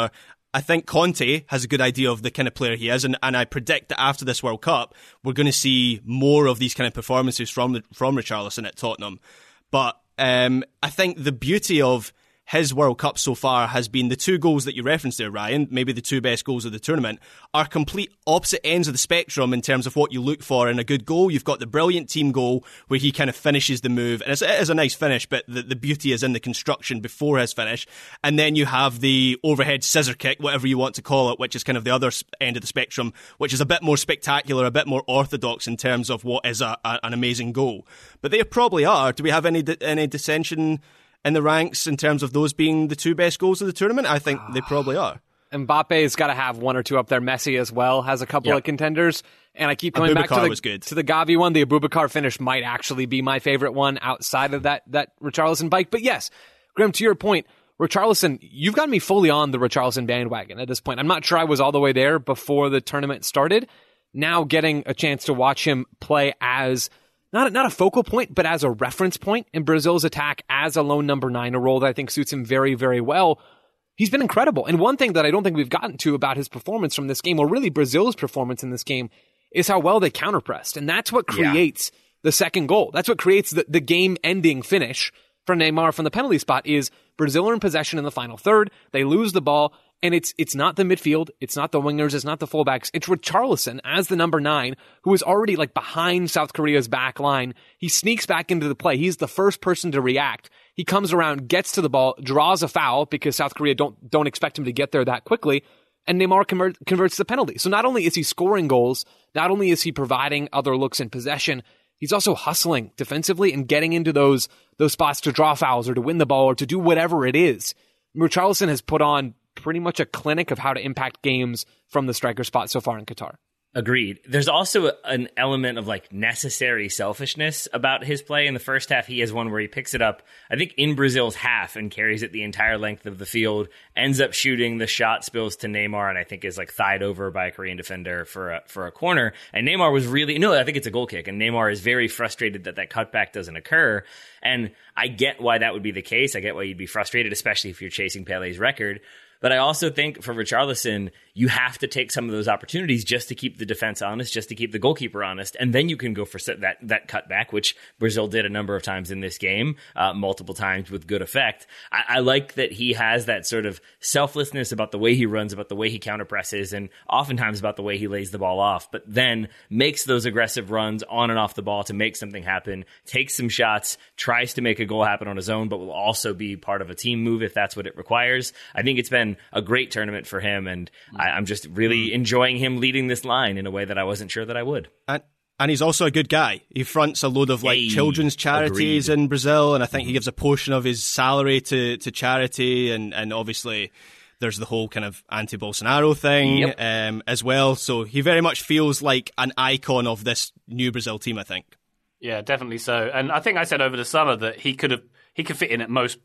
I think Conte has a good idea of the kind of player he is, and, and I predict that after this World Cup, we're going to see more of these kind of performances from the, from Richarlison at Tottenham. But um, I think the beauty of his World Cup so far has been the two goals that you referenced there, Ryan, maybe the two best goals of the tournament, are complete opposite ends of the spectrum in terms of what you look for in a good goal. You've got the brilliant team goal where he kind of finishes the move, and it's, it is a nice finish, but the, the beauty is in the construction before his finish. And then you have the overhead scissor kick, whatever you want to call it, which is kind of the other end of the spectrum, which is a bit more spectacular, a bit more orthodox in terms of what is a, a, an amazing goal. But they probably are. Do we have any any dissension in the ranks in terms of those being the two best goals of the tournament? I think they probably are.
Mbappe's got to have one or two up there. Messi as well has a couple
Yep.
of contenders. And I keep coming back to
Abubakar
the,
was good.
to the Gavi one. The Abubakar finish might actually be my favorite one outside of that, that Richarlison bike. But yes, Graham, to your point, Richarlison, you've got me fully on the Richarlison bandwagon at this point. I'm not sure I was all the way there before the tournament started. Now getting a chance to watch him play as Not, not a focal point, but as a reference point in Brazil's attack as a lone number nine, a role that I think suits him very, very well. He's been incredible. And one thing that I don't think we've gotten to about his performance from this game, or really Brazil's performance in this game, is how well they counterpressed. And that's what creates yeah. the second goal. That's what creates the, the game-ending finish for Neymar from the penalty spot is Brazil are in possession in the final third. They lose the ball. And it's it's not the midfield, it's not the wingers, it's not the fullbacks. It's Richarlison as the number nine, who is already like behind South Korea's back line. He sneaks back into the play. He's the first person to react. He comes around, gets to the ball, draws a foul because South Korea don't don't expect him to get there that quickly. And Neymar convert, converts the penalty. So not only is he scoring goals, not only is he providing other looks in possession, he's also hustling defensively and getting into those those spots to draw fouls or to win the ball or to do whatever it is. Richarlison has put on pretty much a clinic of how to impact games from the striker spot so far in Qatar.
Agreed. There's also an element of like necessary selfishness about his play. In the first half, he has one where he picks it up, I think, in Brazil's half and carries it the entire length of the field, ends up shooting, the shot spills to Neymar, and I think is like thighed over by a Korean defender for a, for a corner. And Neymar was really, no, I think it's a goal kick. And Neymar is very frustrated that that cutback doesn't occur. And I get why that would be the case. I get why you'd be frustrated, especially if you're chasing Pele's record. But I also think for Richarlison, you have to take some of those opportunities just to keep the defense honest, just to keep the goalkeeper honest, and then you can go for that that cutback, which Brazil did a number of times in this game, uh, multiple times with good effect. I, I like that he has that sort of selflessness about the way he runs, about the way he counterpresses, and oftentimes about the way he lays the ball off, but then makes those aggressive runs on and off the ball to make something happen, takes some shots, tries to make a goal happen on his own, but will also be part of a team move if that's what it requires. I think it's been a great tournament for him, and I, I'm just really enjoying him leading this line in a way that I wasn't sure that I would.
And, and he's also a good guy. He fronts a load of like
Hey,
children's charities
agreed.
in Brazil, and I think he gives a portion of his salary to, to charity, and, and obviously there's the whole kind of anti-Bolsonaro thing
Yep.
um, as well. So he very much feels like an icon of this new Brazil team, I think.
Yeah, definitely so. And I think I said over the summer that he could have he could fit in at most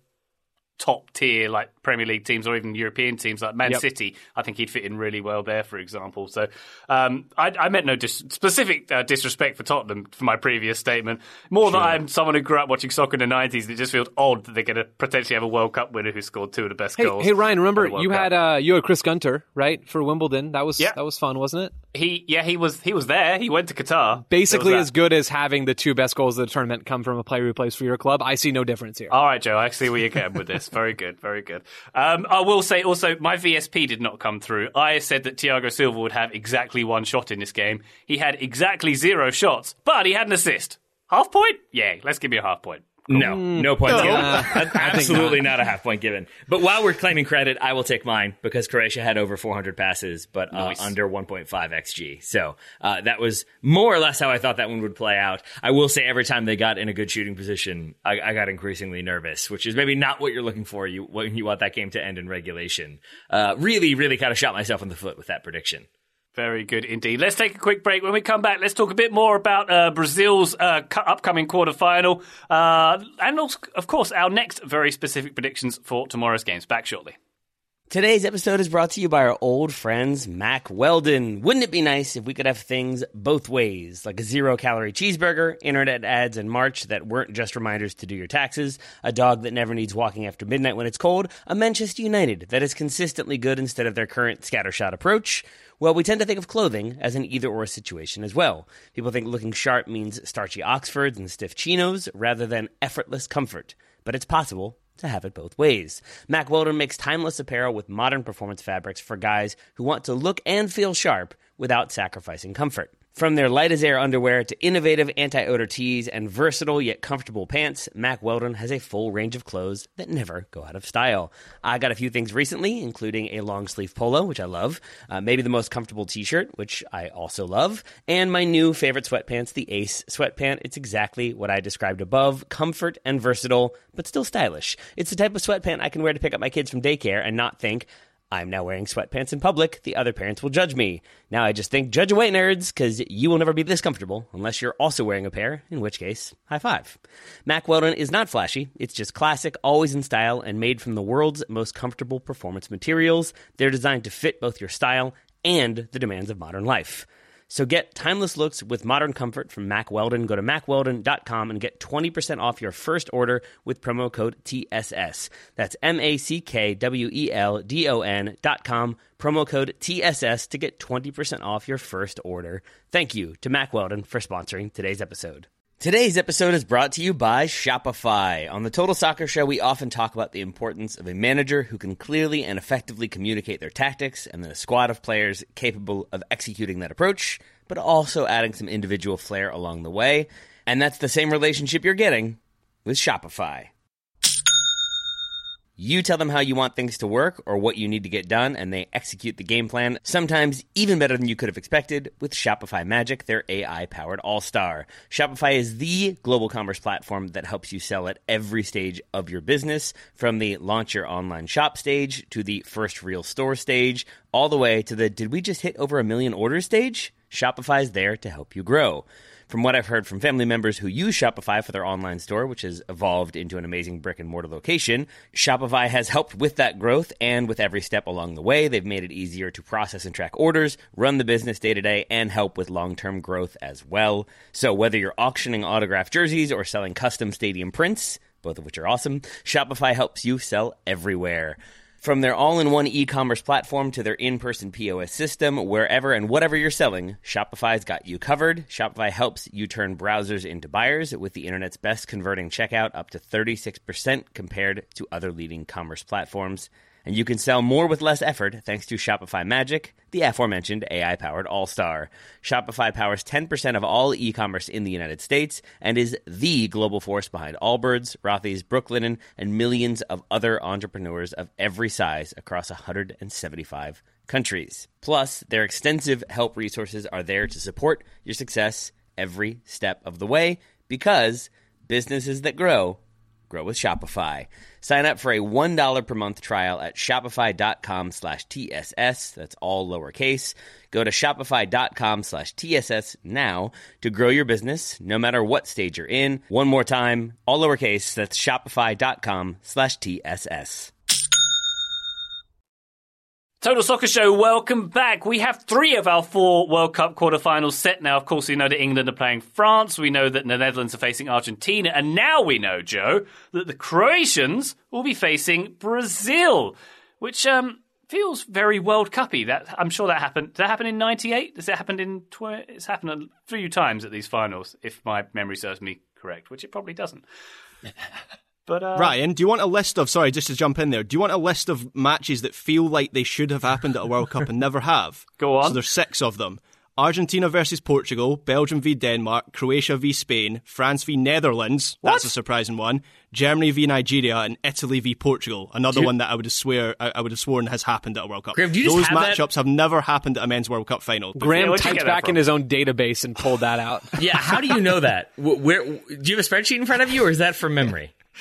top tier like Premier League teams or even European teams like Man
Yep.
City. I think he'd fit in really well there, for example. So um, I, I meant no dis- specific uh, disrespect for Tottenham for my previous statement. More that I'm someone who grew up watching soccer in the nineties. It just feels odd that they're going to potentially have a World Cup winner who scored two of the best
Hey,
goals.
hey Ryan, remember
in the World
you
Cup.
had uh, you had Chris Gunter, right, for Wimbledon. That was
Yeah.
that was fun, wasn't it?
He yeah he was he was there. He went to Qatar.
Basically
There was
as
that.
good as having the two best goals of the tournament come from a player who plays for your club. I see no difference here.
All right, Joe, I see where you're going with this. Very good, very good. Um, I will say also, my V S P did not come through. I said that Thiago Silva would have exactly one shot in this game. He had exactly zero shots, but he had an assist. Half point? Yeah, let's give me a half point.
No, no points
No.
given.
Uh,
Absolutely not a half point given. But while we're claiming credit, I will take mine because Croatia had over four hundred passes, but uh,
Nice.
under one point five X G. So uh, that was more or less how I thought that one would play out. I will say every time they got in a good shooting position, I, I got increasingly nervous, which is maybe not what you're looking for you when you want that game to end in regulation. Uh, really, really kind of shot myself in the foot with that prediction.
Very good indeed. Let's take a quick break. When we come back, let's talk a bit more about uh, Brazil's uh, cu- upcoming quarterfinal, uh, and also, of course, our next very specific predictions for tomorrow's games. Back shortly.
Today's episode is brought to you by our old friends, Mack Weldon. Wouldn't it be nice if we could have things both ways, like a zero-calorie cheeseburger, internet ads in March that weren't just reminders to do your taxes, a dog that never needs walking after midnight when it's cold, a Manchester United that is consistently good instead of their current scattershot approach? Well, we tend to think of clothing as an either-or situation as well. People think looking sharp means starchy Oxfords and stiff chinos rather than effortless comfort. But it's possible to have it both ways. Mack Weldon makes timeless apparel with modern performance fabrics for guys who want to look and feel sharp without sacrificing comfort. From their light-as-air underwear to innovative anti-odor tees and versatile yet comfortable pants, Mack Weldon has a full range of clothes that never go out of style. I got a few things recently, including a long-sleeve polo, which I love, uh, maybe the most comfortable t-shirt, which I also love, and my new favorite sweatpants, the Ace sweatpant. It's exactly what I described above, comfort and versatile, but still stylish. It's the type of sweatpant I can wear to pick up my kids from daycare and not think, I'm now wearing sweatpants in public, the other parents will judge me. Now I just think, judge away, nerds, because you will never be this comfortable unless you're also wearing a pair, in which case, high five. Mack Weldon is not flashy. It's just classic, always in style, and made from the world's most comfortable performance materials. They're designed to fit both your style and the demands of modern life. So get timeless looks with modern comfort from Mack Weldon. Go to mack weldon dot com and get twenty percent off your first order with promo code T S S. That's M A C K W E L D O N dot com, promo code T S S to get twenty percent off your first order. Thank you to Mack Weldon for sponsoring today's episode. Today's episode is brought to you by Shopify. On the Total Soccer Show, we often talk about the importance of a manager who can clearly and effectively communicate their tactics and then a squad of players capable of executing that approach, but also adding some individual flair along the way. And that's the same relationship you're getting with Shopify. You tell them how you want things to work or what you need to get done, and they execute the game plan, sometimes even better than you could have expected, with Shopify Magic, their A I-powered all-star. Shopify is the global commerce platform that helps you sell at every stage of your business, from the launch your online shop stage to the first real store stage, all the way to the did we just hit over a million orders stage? Shopify is there to help you grow. From what I've heard from family members who use Shopify for their online store, which has evolved into an amazing brick-and-mortar location, Shopify has helped with that growth, and with every step along the way, they've made it easier to process and track orders, run the business day-to-day, and help with long-term growth as well. So whether you're auctioning autographed jerseys or selling custom stadium prints, both of which are awesome, Shopify helps you sell everywhere. From their all-in-one e-commerce platform to their in-person P O S system, wherever and whatever you're selling, Shopify's got you covered. Shopify helps you turn browsers into buyers with the internet's best converting checkout, up to thirty-six percent compared to other leading commerce platforms. And you can sell more with less effort thanks to Shopify Magic, the aforementioned A I-powered all-star. Shopify powers ten percent of all e-commerce in the United States and is the global force behind Allbirds, Rothy's, Brooklinen, and millions of other entrepreneurs of every size across one hundred seventy-five countries. Plus, their extensive help resources are there to support your success every step of the way, because businesses that grow, grow with Shopify. Sign up for a one dollar per month trial at shopify.com slash TSS. That's all lowercase. Go to shopify.com slash TSS now to grow your business, no matter what stage you're in. One more time, all lowercase. That's shopify.com slash TSS.
Total Soccer Show, welcome back. We have three of our four World Cup quarterfinals set now. Of course, we know that England are playing France. We know that the Netherlands are facing Argentina. And now we know, Joe, that the Croatians will be facing Brazil, which um, feels very World Cup-y. That, I'm sure that happened. Did that happen in ninety-eight? Does it happen in... Tw- it's happened a few times at these finals, if my memory serves me correct, which it probably doesn't. But, uh,
Ryan, do you want a list of, sorry, just to jump in there, do you want a list of matches that feel like they should have happened at a World Cup and never have?
Go on.
So there's six of them. Argentina versus Portugal, Belgium v Denmark, Croatia v Spain, France v Netherlands,
what?
That's a surprising one, Germany v Nigeria, and Italy v Portugal, another
you,
one that I would have swear I, I would have sworn has happened at a World Cup.
Graham, do you just
Those
have
matchups
that?
have never happened at a men's World Cup final.
Graham
Yeah,
typed back in his own database and pulled that out.
Yeah, how do you know that? Where, do you have a spreadsheet in front of you, or is that from memory?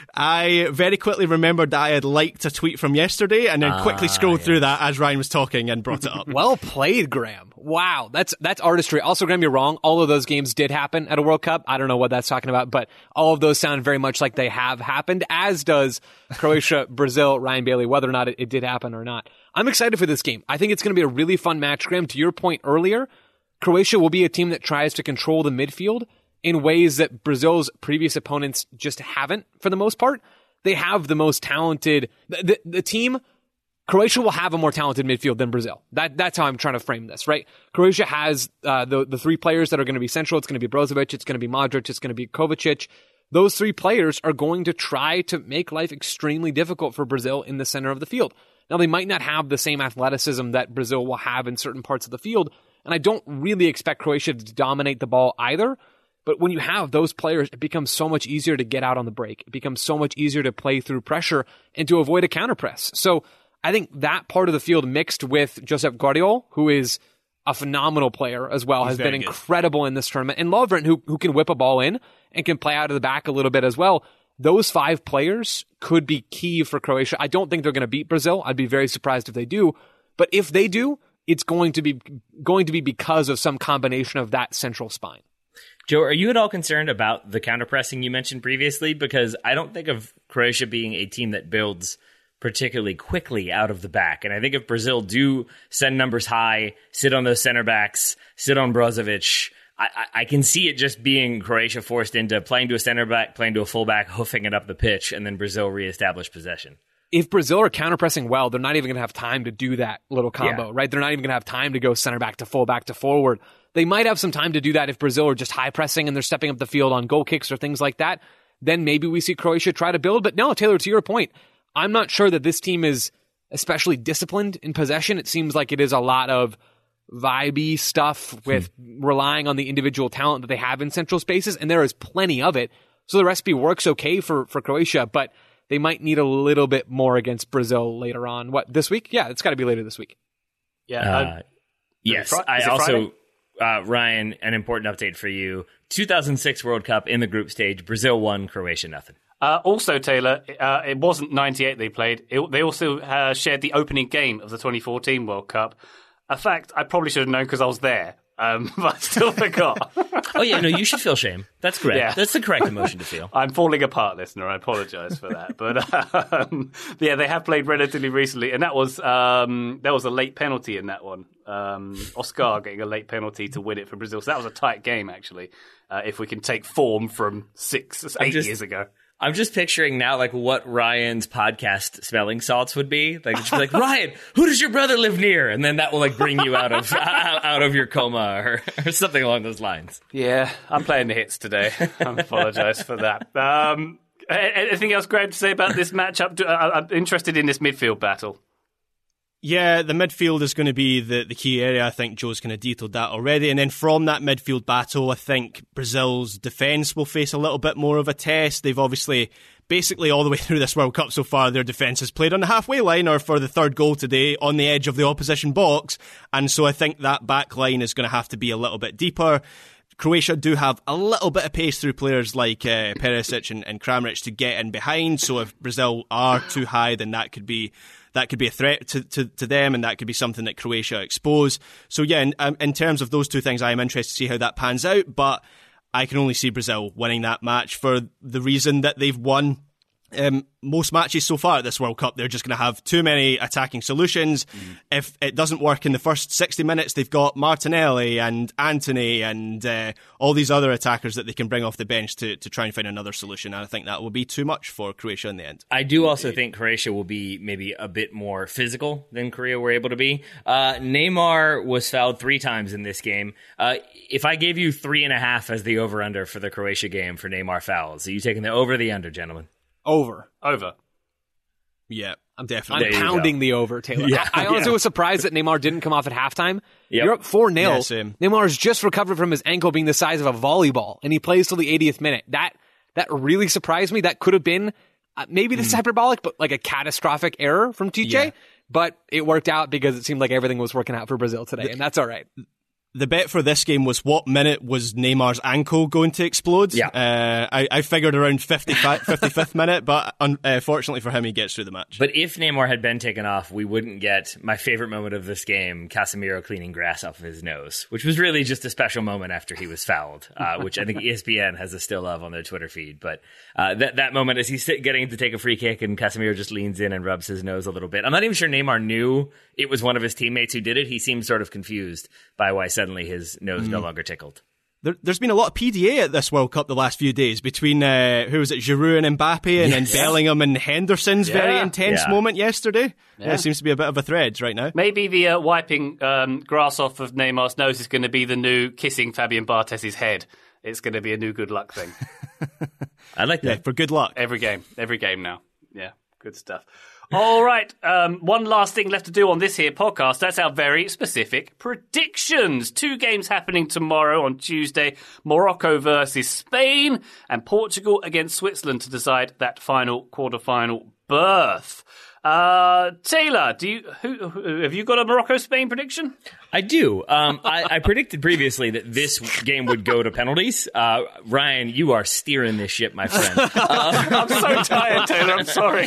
I very quickly remembered that I had liked a tweet from yesterday and then quickly
Ah,
scrolled
yes.
through that as Ryan was talking and brought it up.
Well played, Graham. Wow, that's that's artistry. Also, Graham, you're wrong. All of those games did happen at a World Cup. I don't know what that's talking about, but all of those sound very much like they have happened, as does Croatia, Brazil, Ryan Bailey, whether or not it, it did happen or not. I'm excited for this game. I think it's going to be a really fun match, Graham. To your point earlier, Croatia will be a team that tries to control the midfield in ways that Brazil's previous opponents just haven't, for the most part. They have the most talented, the, the, the team, Croatia will have a more talented midfield than Brazil. That, that's how I'm trying to frame this, right? Croatia has uh, the, the three players that are going to be central. It's going to be Brozovic, it's going to be Modric, it's going to be Kovacic. Those three players are going to try to make life extremely difficult for Brazil in the center of the field. Now, they might not have the same athleticism that Brazil will have in certain parts of the field, and I don't really expect Croatia to dominate the ball either. But when you have those players, it becomes so much easier to get out on the break. It becomes so much easier to play through pressure and to avoid a counterpress. So I think that part of the field mixed with Josep Guardiola, who is a phenomenal player as well,
He's
has been
very good.
incredible in this tournament, and Lovren, who, who can whip a ball in and can play out of the back a little bit as well. Those five players could be key for Croatia. I don't think they're going to beat Brazil. I'd be very surprised if they do. But if they do, it's going to be going to be because of some combination of that central spine.
Joe, are you at all concerned about the counterpressing you mentioned previously? Because I don't think of Croatia being a team that builds particularly quickly out of the back. And I think if Brazil do send numbers high, sit on those center backs, sit on Brozovic, I, I, I can see it just being Croatia forced into playing to a center back, playing to a fullback, hoofing it up the pitch, and then Brazil reestablish possession.
If Brazil are counterpressing well, they're not even going to have time to do that little combo,
Yeah.
right? They're not even going to have time to go center back to fullback to forward. They might have some time to do that if Brazil are just high pressing and they're stepping up the field on goal kicks or things like that. Then maybe we see Croatia try to build. But no, Taylor, to your point, I'm not sure that this team is especially disciplined in possession. It seems like it is a lot of vibey stuff with hmm. relying on the individual talent that they have in central spaces, and there is plenty of it. So the recipe works okay for, for Croatia, but they might need a little bit more against Brazil later on. What, this week? Yeah, it's got to be later this week.
Yeah.
Uh,
Uh,
yes,
Fri- is
I
it
also...
Friday?
Uh, Ryan, an important update for you. two thousand six World Cup in the group stage. Brazil won, Croatia nothing.
Uh, also, Taylor, uh, it wasn't ninety-eight they played. It, they also uh, shared the opening game of the twenty fourteen World Cup. A fact I probably should have known because I was there, um, but I still forgot.
Oh, yeah, no, you should feel shame. That's correct.
Yeah.
That's the correct emotion to feel.
I'm falling apart, listener. I apologise for that. But um, yeah, they have played relatively recently, and that was um, there was a late penalty in that one. Um, Oscar getting a late penalty to win it for Brazil. So that was a tight game, actually, uh, if we can take form from six, eight
just-
years ago.
I'm just picturing now, like, what Ryan's podcast smelling salts would be. Like, it's like, Ryan, who does your brother live near? And then that will, like, bring you out of out of your coma or, or something along those lines.
Yeah, I'm playing the hits today. I apologise for that. Um, anything else, Graham, to say about this matchup? I'm interested in this midfield battle.
Yeah, the midfield is going to be the, the key area. I think Joe's kind of detailed that already. And then from that midfield battle, I think Brazil's defence will face a little bit more of a test. They've obviously, basically all the way through this World Cup so far, their defence has played on the halfway line or for the third goal today on the edge of the opposition box. And so I think that back line is going to have to be a little bit deeper. Croatia do have a little bit of pace through players like uh, Perisic and, and Kramaric to get in behind. So if Brazil are too high, then that could be that could be a threat to, to, to them, and that could be something that Croatia expose. So yeah, in, um, in terms of those two things, I am interested to see how that pans out. But I can only see Brazil winning that match for the reason that they've won Um, most matches so far at this World Cup. They're just going to have too many attacking solutions. Mm. If it doesn't work in the first sixty minutes, they've got Martinelli and Antony and uh, all these other attackers that they can bring off the bench to, to try and find another solution. And I think that will be too much for Croatia in the end.
I do also think Croatia will be maybe a bit more physical than Korea were able to be. Uh, Neymar was fouled three times in this game. Uh, if I gave you three and a half as the over-under for the Croatia game for Neymar fouls, are you taking the over or the under, gentlemen?
Over.
Over.
Yeah, I'm definitely.
I'm
There you
pounding
go.
the over, Taylor.
Yeah.
I, I honestly
Yeah.
was surprised that Neymar didn't come off at halftime.
Yep.
You're up four nil.
Yeah, same.
Neymar's just recovered from his ankle being the size of a volleyball, and he plays till the eightieth minute. That that really surprised me. That could have been, uh, maybe this is hyperbolic, but like a catastrophic error from T J.
Yeah.
But it worked out because it seemed like everything was working out for Brazil today, and that's all right.
the bet for this game was what minute was Neymar's ankle going to explode.
Yeah.
Uh, I, I figured around fifty-fifth minute, but unfortunately uh, for him, he gets through the match.
But if Neymar had been taken off, we wouldn't get my favorite moment of this game, Casemiro cleaning grass off of his nose, which was really just a special moment after he was fouled, uh, which I think E S P N has a still of on their Twitter feed. But uh, that, that moment as he's getting to take a free kick and Casemiro just leans in and rubs his nose a little bit. I'm not even sure Neymar knew it was one of his teammates who did it. He seemed sort of confused by why suddenly his nose mm. no longer tickled.
There, there's been a lot of P D A at this World Cup the last few days between, uh, who was it, Giroud and Mbappe, and yes. then Bellingham and Henderson's yeah. very intense yeah. moment yesterday. Yeah. Yeah, it seems to be a bit of a thread right now.
Maybe the uh, wiping um, grass off of Neymar's nose is going to be the new kissing Fabian Barthez' head. It's going to be a new good luck thing.
I like that.
Yeah, for good luck.
Every game. Every game now. Yeah, good stuff. All right, um, one last thing left to do on this here podcast. That's our very specific predictions. Two games happening tomorrow on Tuesday. Morocco versus Spain and Portugal against Switzerland to decide that final quarterfinal berth. Uh, Taylor, do you who, who, have you got a Morocco-Spain prediction?
I do. Um, I, I predicted previously that this game would go to penalties. Uh, Ryan, you are steering this ship, my friend. Uh,
I'm so tired, Taylor. I'm sorry.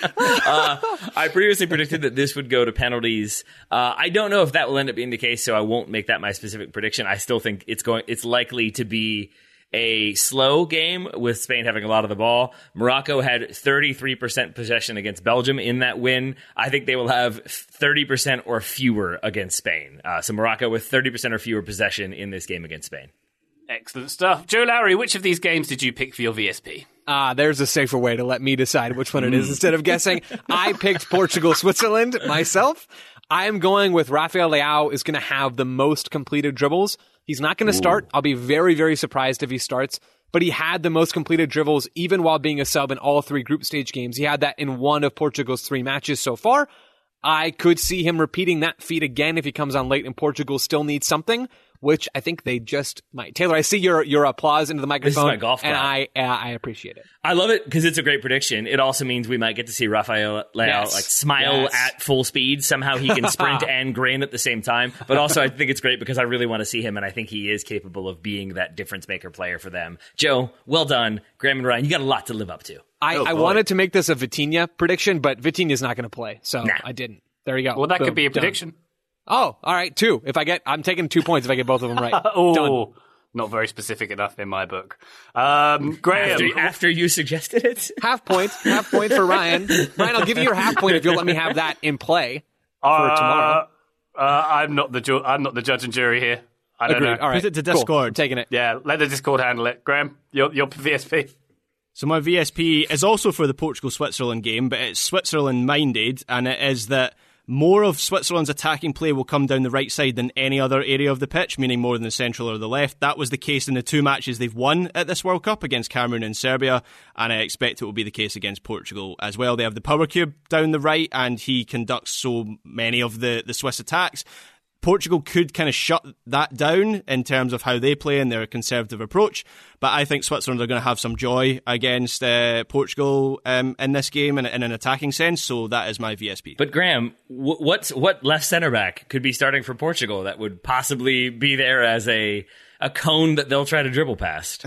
uh, I previously predicted that this would go to penalties. Uh, I don't know if that will end up being the case, so I won't make that my specific prediction. I still think it's going. It's likely to be a slow game with Spain having a lot of the ball. Morocco had thirty-three percent possession against Belgium in that win. I think they will have thirty percent or fewer against Spain. Uh, so Morocco with thirty percent or fewer possession in this game against Spain.
Excellent stuff. Joe Lowry, which of these games did you pick for your V S P?
Ah, there's a safer way to let me decide which one it is instead of guessing. I picked Portugal, Switzerland myself. I'm going with Rafael Leao is going to have the most completed dribbles. He's not going to start. I'll be very, very surprised if he starts. But he had the most completed dribbles even while being a sub in all three group stage games. He had that in one of Portugal's three matches so far. I could see him repeating that feat again if he comes on late and Portugal still needs something, which I think they just might. Taylor, I see your your applause into the microphone.
This is my golf clap.
And I uh, I appreciate it.
I love it because it's a great prediction. It also means we might get to see Rafael Leao yes. like smile yes. at full speed. Somehow he can sprint and grin at the same time. But also I think it's great because I really want to see him, and I think he is capable of being that difference maker player for them. Joe, well done. Graham and Ryan, you got a lot to live up to.
I, oh, I wanted to make this a Vitinha prediction, but Vitinha's not going to play, so nah. I didn't. There you go.
Well, that
Boom.
could be a prediction.
Done. Oh, all right, two. If I get, I'm taking two points if I get both of them right.
oh,
Done.
Not very specific enough in my book. Um, Graham,
after, after you suggested it,
half point, half point for Ryan. Ryan, I'll give you your half point if you'll let me have that in play for
uh,
tomorrow.
Uh, I'm not the ju- I'm not the judge and jury here. I don't
Agreed.
know.
All right,
put it to Discord.
Cool. I'm taking it.
Yeah, let the Discord handle it. Graham, your your V S P.
So my V S P is also for the Portugal-Switzerland game, but it's Switzerland-minded, and it is that more of Switzerland's attacking play will come down the right side than any other area of the pitch, meaning more than the central or the left. That was the case in the two matches they've won at this World Cup against Cameroon and Serbia, and I expect it will be the case against Portugal as well. They have the power cube down the right, and he conducts so many of the, the Swiss attacks. Portugal could kind of shut that down in terms of how they play and their conservative approach, but I think Switzerland are going to have some joy against uh, Portugal um, in this game in, in an attacking sense, so that is my V S P.
But Graham, w- what's what left centre back could be starting for Portugal that would possibly be there as a a cone that they'll try to dribble past?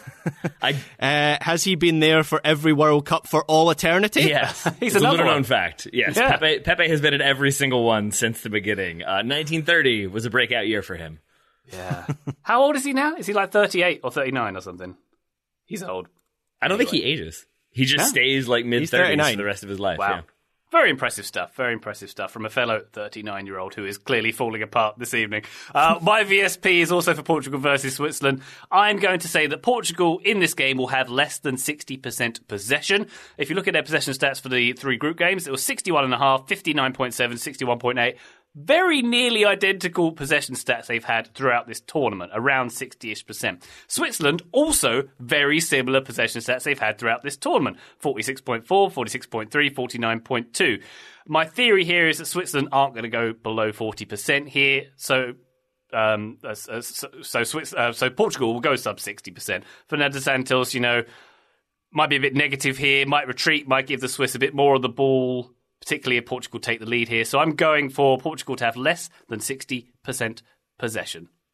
I, uh, has he been there for every World Cup for all eternity?
Yes.
He's
it's a
little
little
one.
known fact. Yes,
yeah.
Pepe, Pepe has been at every single one since the beginning. Uh, nineteen thirty was a breakout year for him.
Yeah. How old is he now? Is he like thirty-eight or thirty-nine or something? He's old.
I don't anyway. think he ages. He just
yeah.
stays like mid-thirties for the rest of his life.
Wow.
Yeah.
Very impressive stuff. Very impressive stuff from a fellow thirty-nine-year-old who is clearly falling apart this evening. Uh, my V S P is also for Portugal versus Switzerland. I'm going to say that Portugal in this game will have less than sixty percent possession. If you look at their possession stats for the three group games, it was sixty-one point five, fifty-nine point seven, sixty-one point eight. Very nearly identical possession stats they've had throughout this tournament, around sixty-ish percent. Switzerland, also very similar possession stats they've had throughout this tournament, forty-six point four, forty-six point three, forty-nine point two. My theory here is that Switzerland aren't going to go below forty percent here, so um, uh, so so, Swiss, uh, so Portugal will go sub sixty percent. Fernando Santos, you know, might be a bit negative here, might retreat, might give the Swiss a bit more of the ball, particularly if Portugal take the lead here. So I'm going for Portugal to have less than sixty percent possession.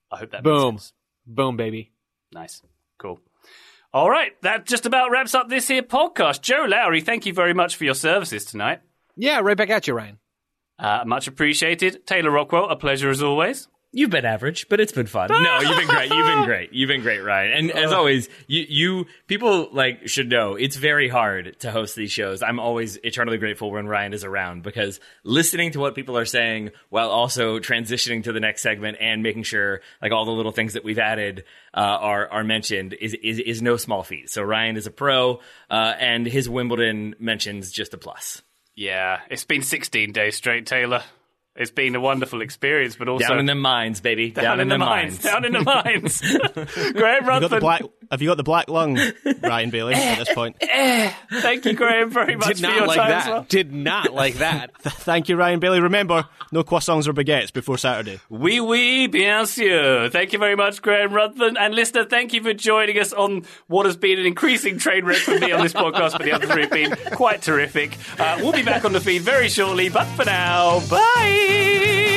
I hope that
Boom.
makes sense.
Boom, baby.
Nice. Cool. All right. That just about wraps up this here podcast. Joe Lowry, thank you very much for your services tonight.
Yeah, right back at you, Ryan.
Uh, much appreciated. Taylor Rockwell, a pleasure as always.
You've been average, but it's been fun. No, you've been great. You've been great. You've been great, Ryan. And as always, you, you people like should know it's very hard to host these shows. I'm always eternally grateful when Ryan is around because listening to what people are saying while also transitioning to the next segment and making sure like all the little things that we've added uh, are are mentioned is, is is no small feat. So Ryan is a pro, uh, and his Wimbledon mentions just a plus.
Yeah, it's been sixteen days straight, Taylor. It's been a wonderful experience, but also...
Down in the mines, baby. Down,
Down in,
in
the,
the
mines.
mines.
Down in the mines. Graham
Have you, got the
Ruthven.
black, have you got the black lung, Ryan Bailey, at this point?
Thank you, Graham, very much
Did
for
not
your
like
time
that.
as well.
Did not like that.
Thank you, Ryan Bailey. Remember, no croissants or baguettes before Saturday.
Oui, oui, bien sûr. Thank you very much, Graham Ruthven. And listener, thank you for joining us on what has been an increasing train wreck for me on this podcast, but the other three have been quite terrific. Uh, we'll be back on the feed very shortly, but for now, bye!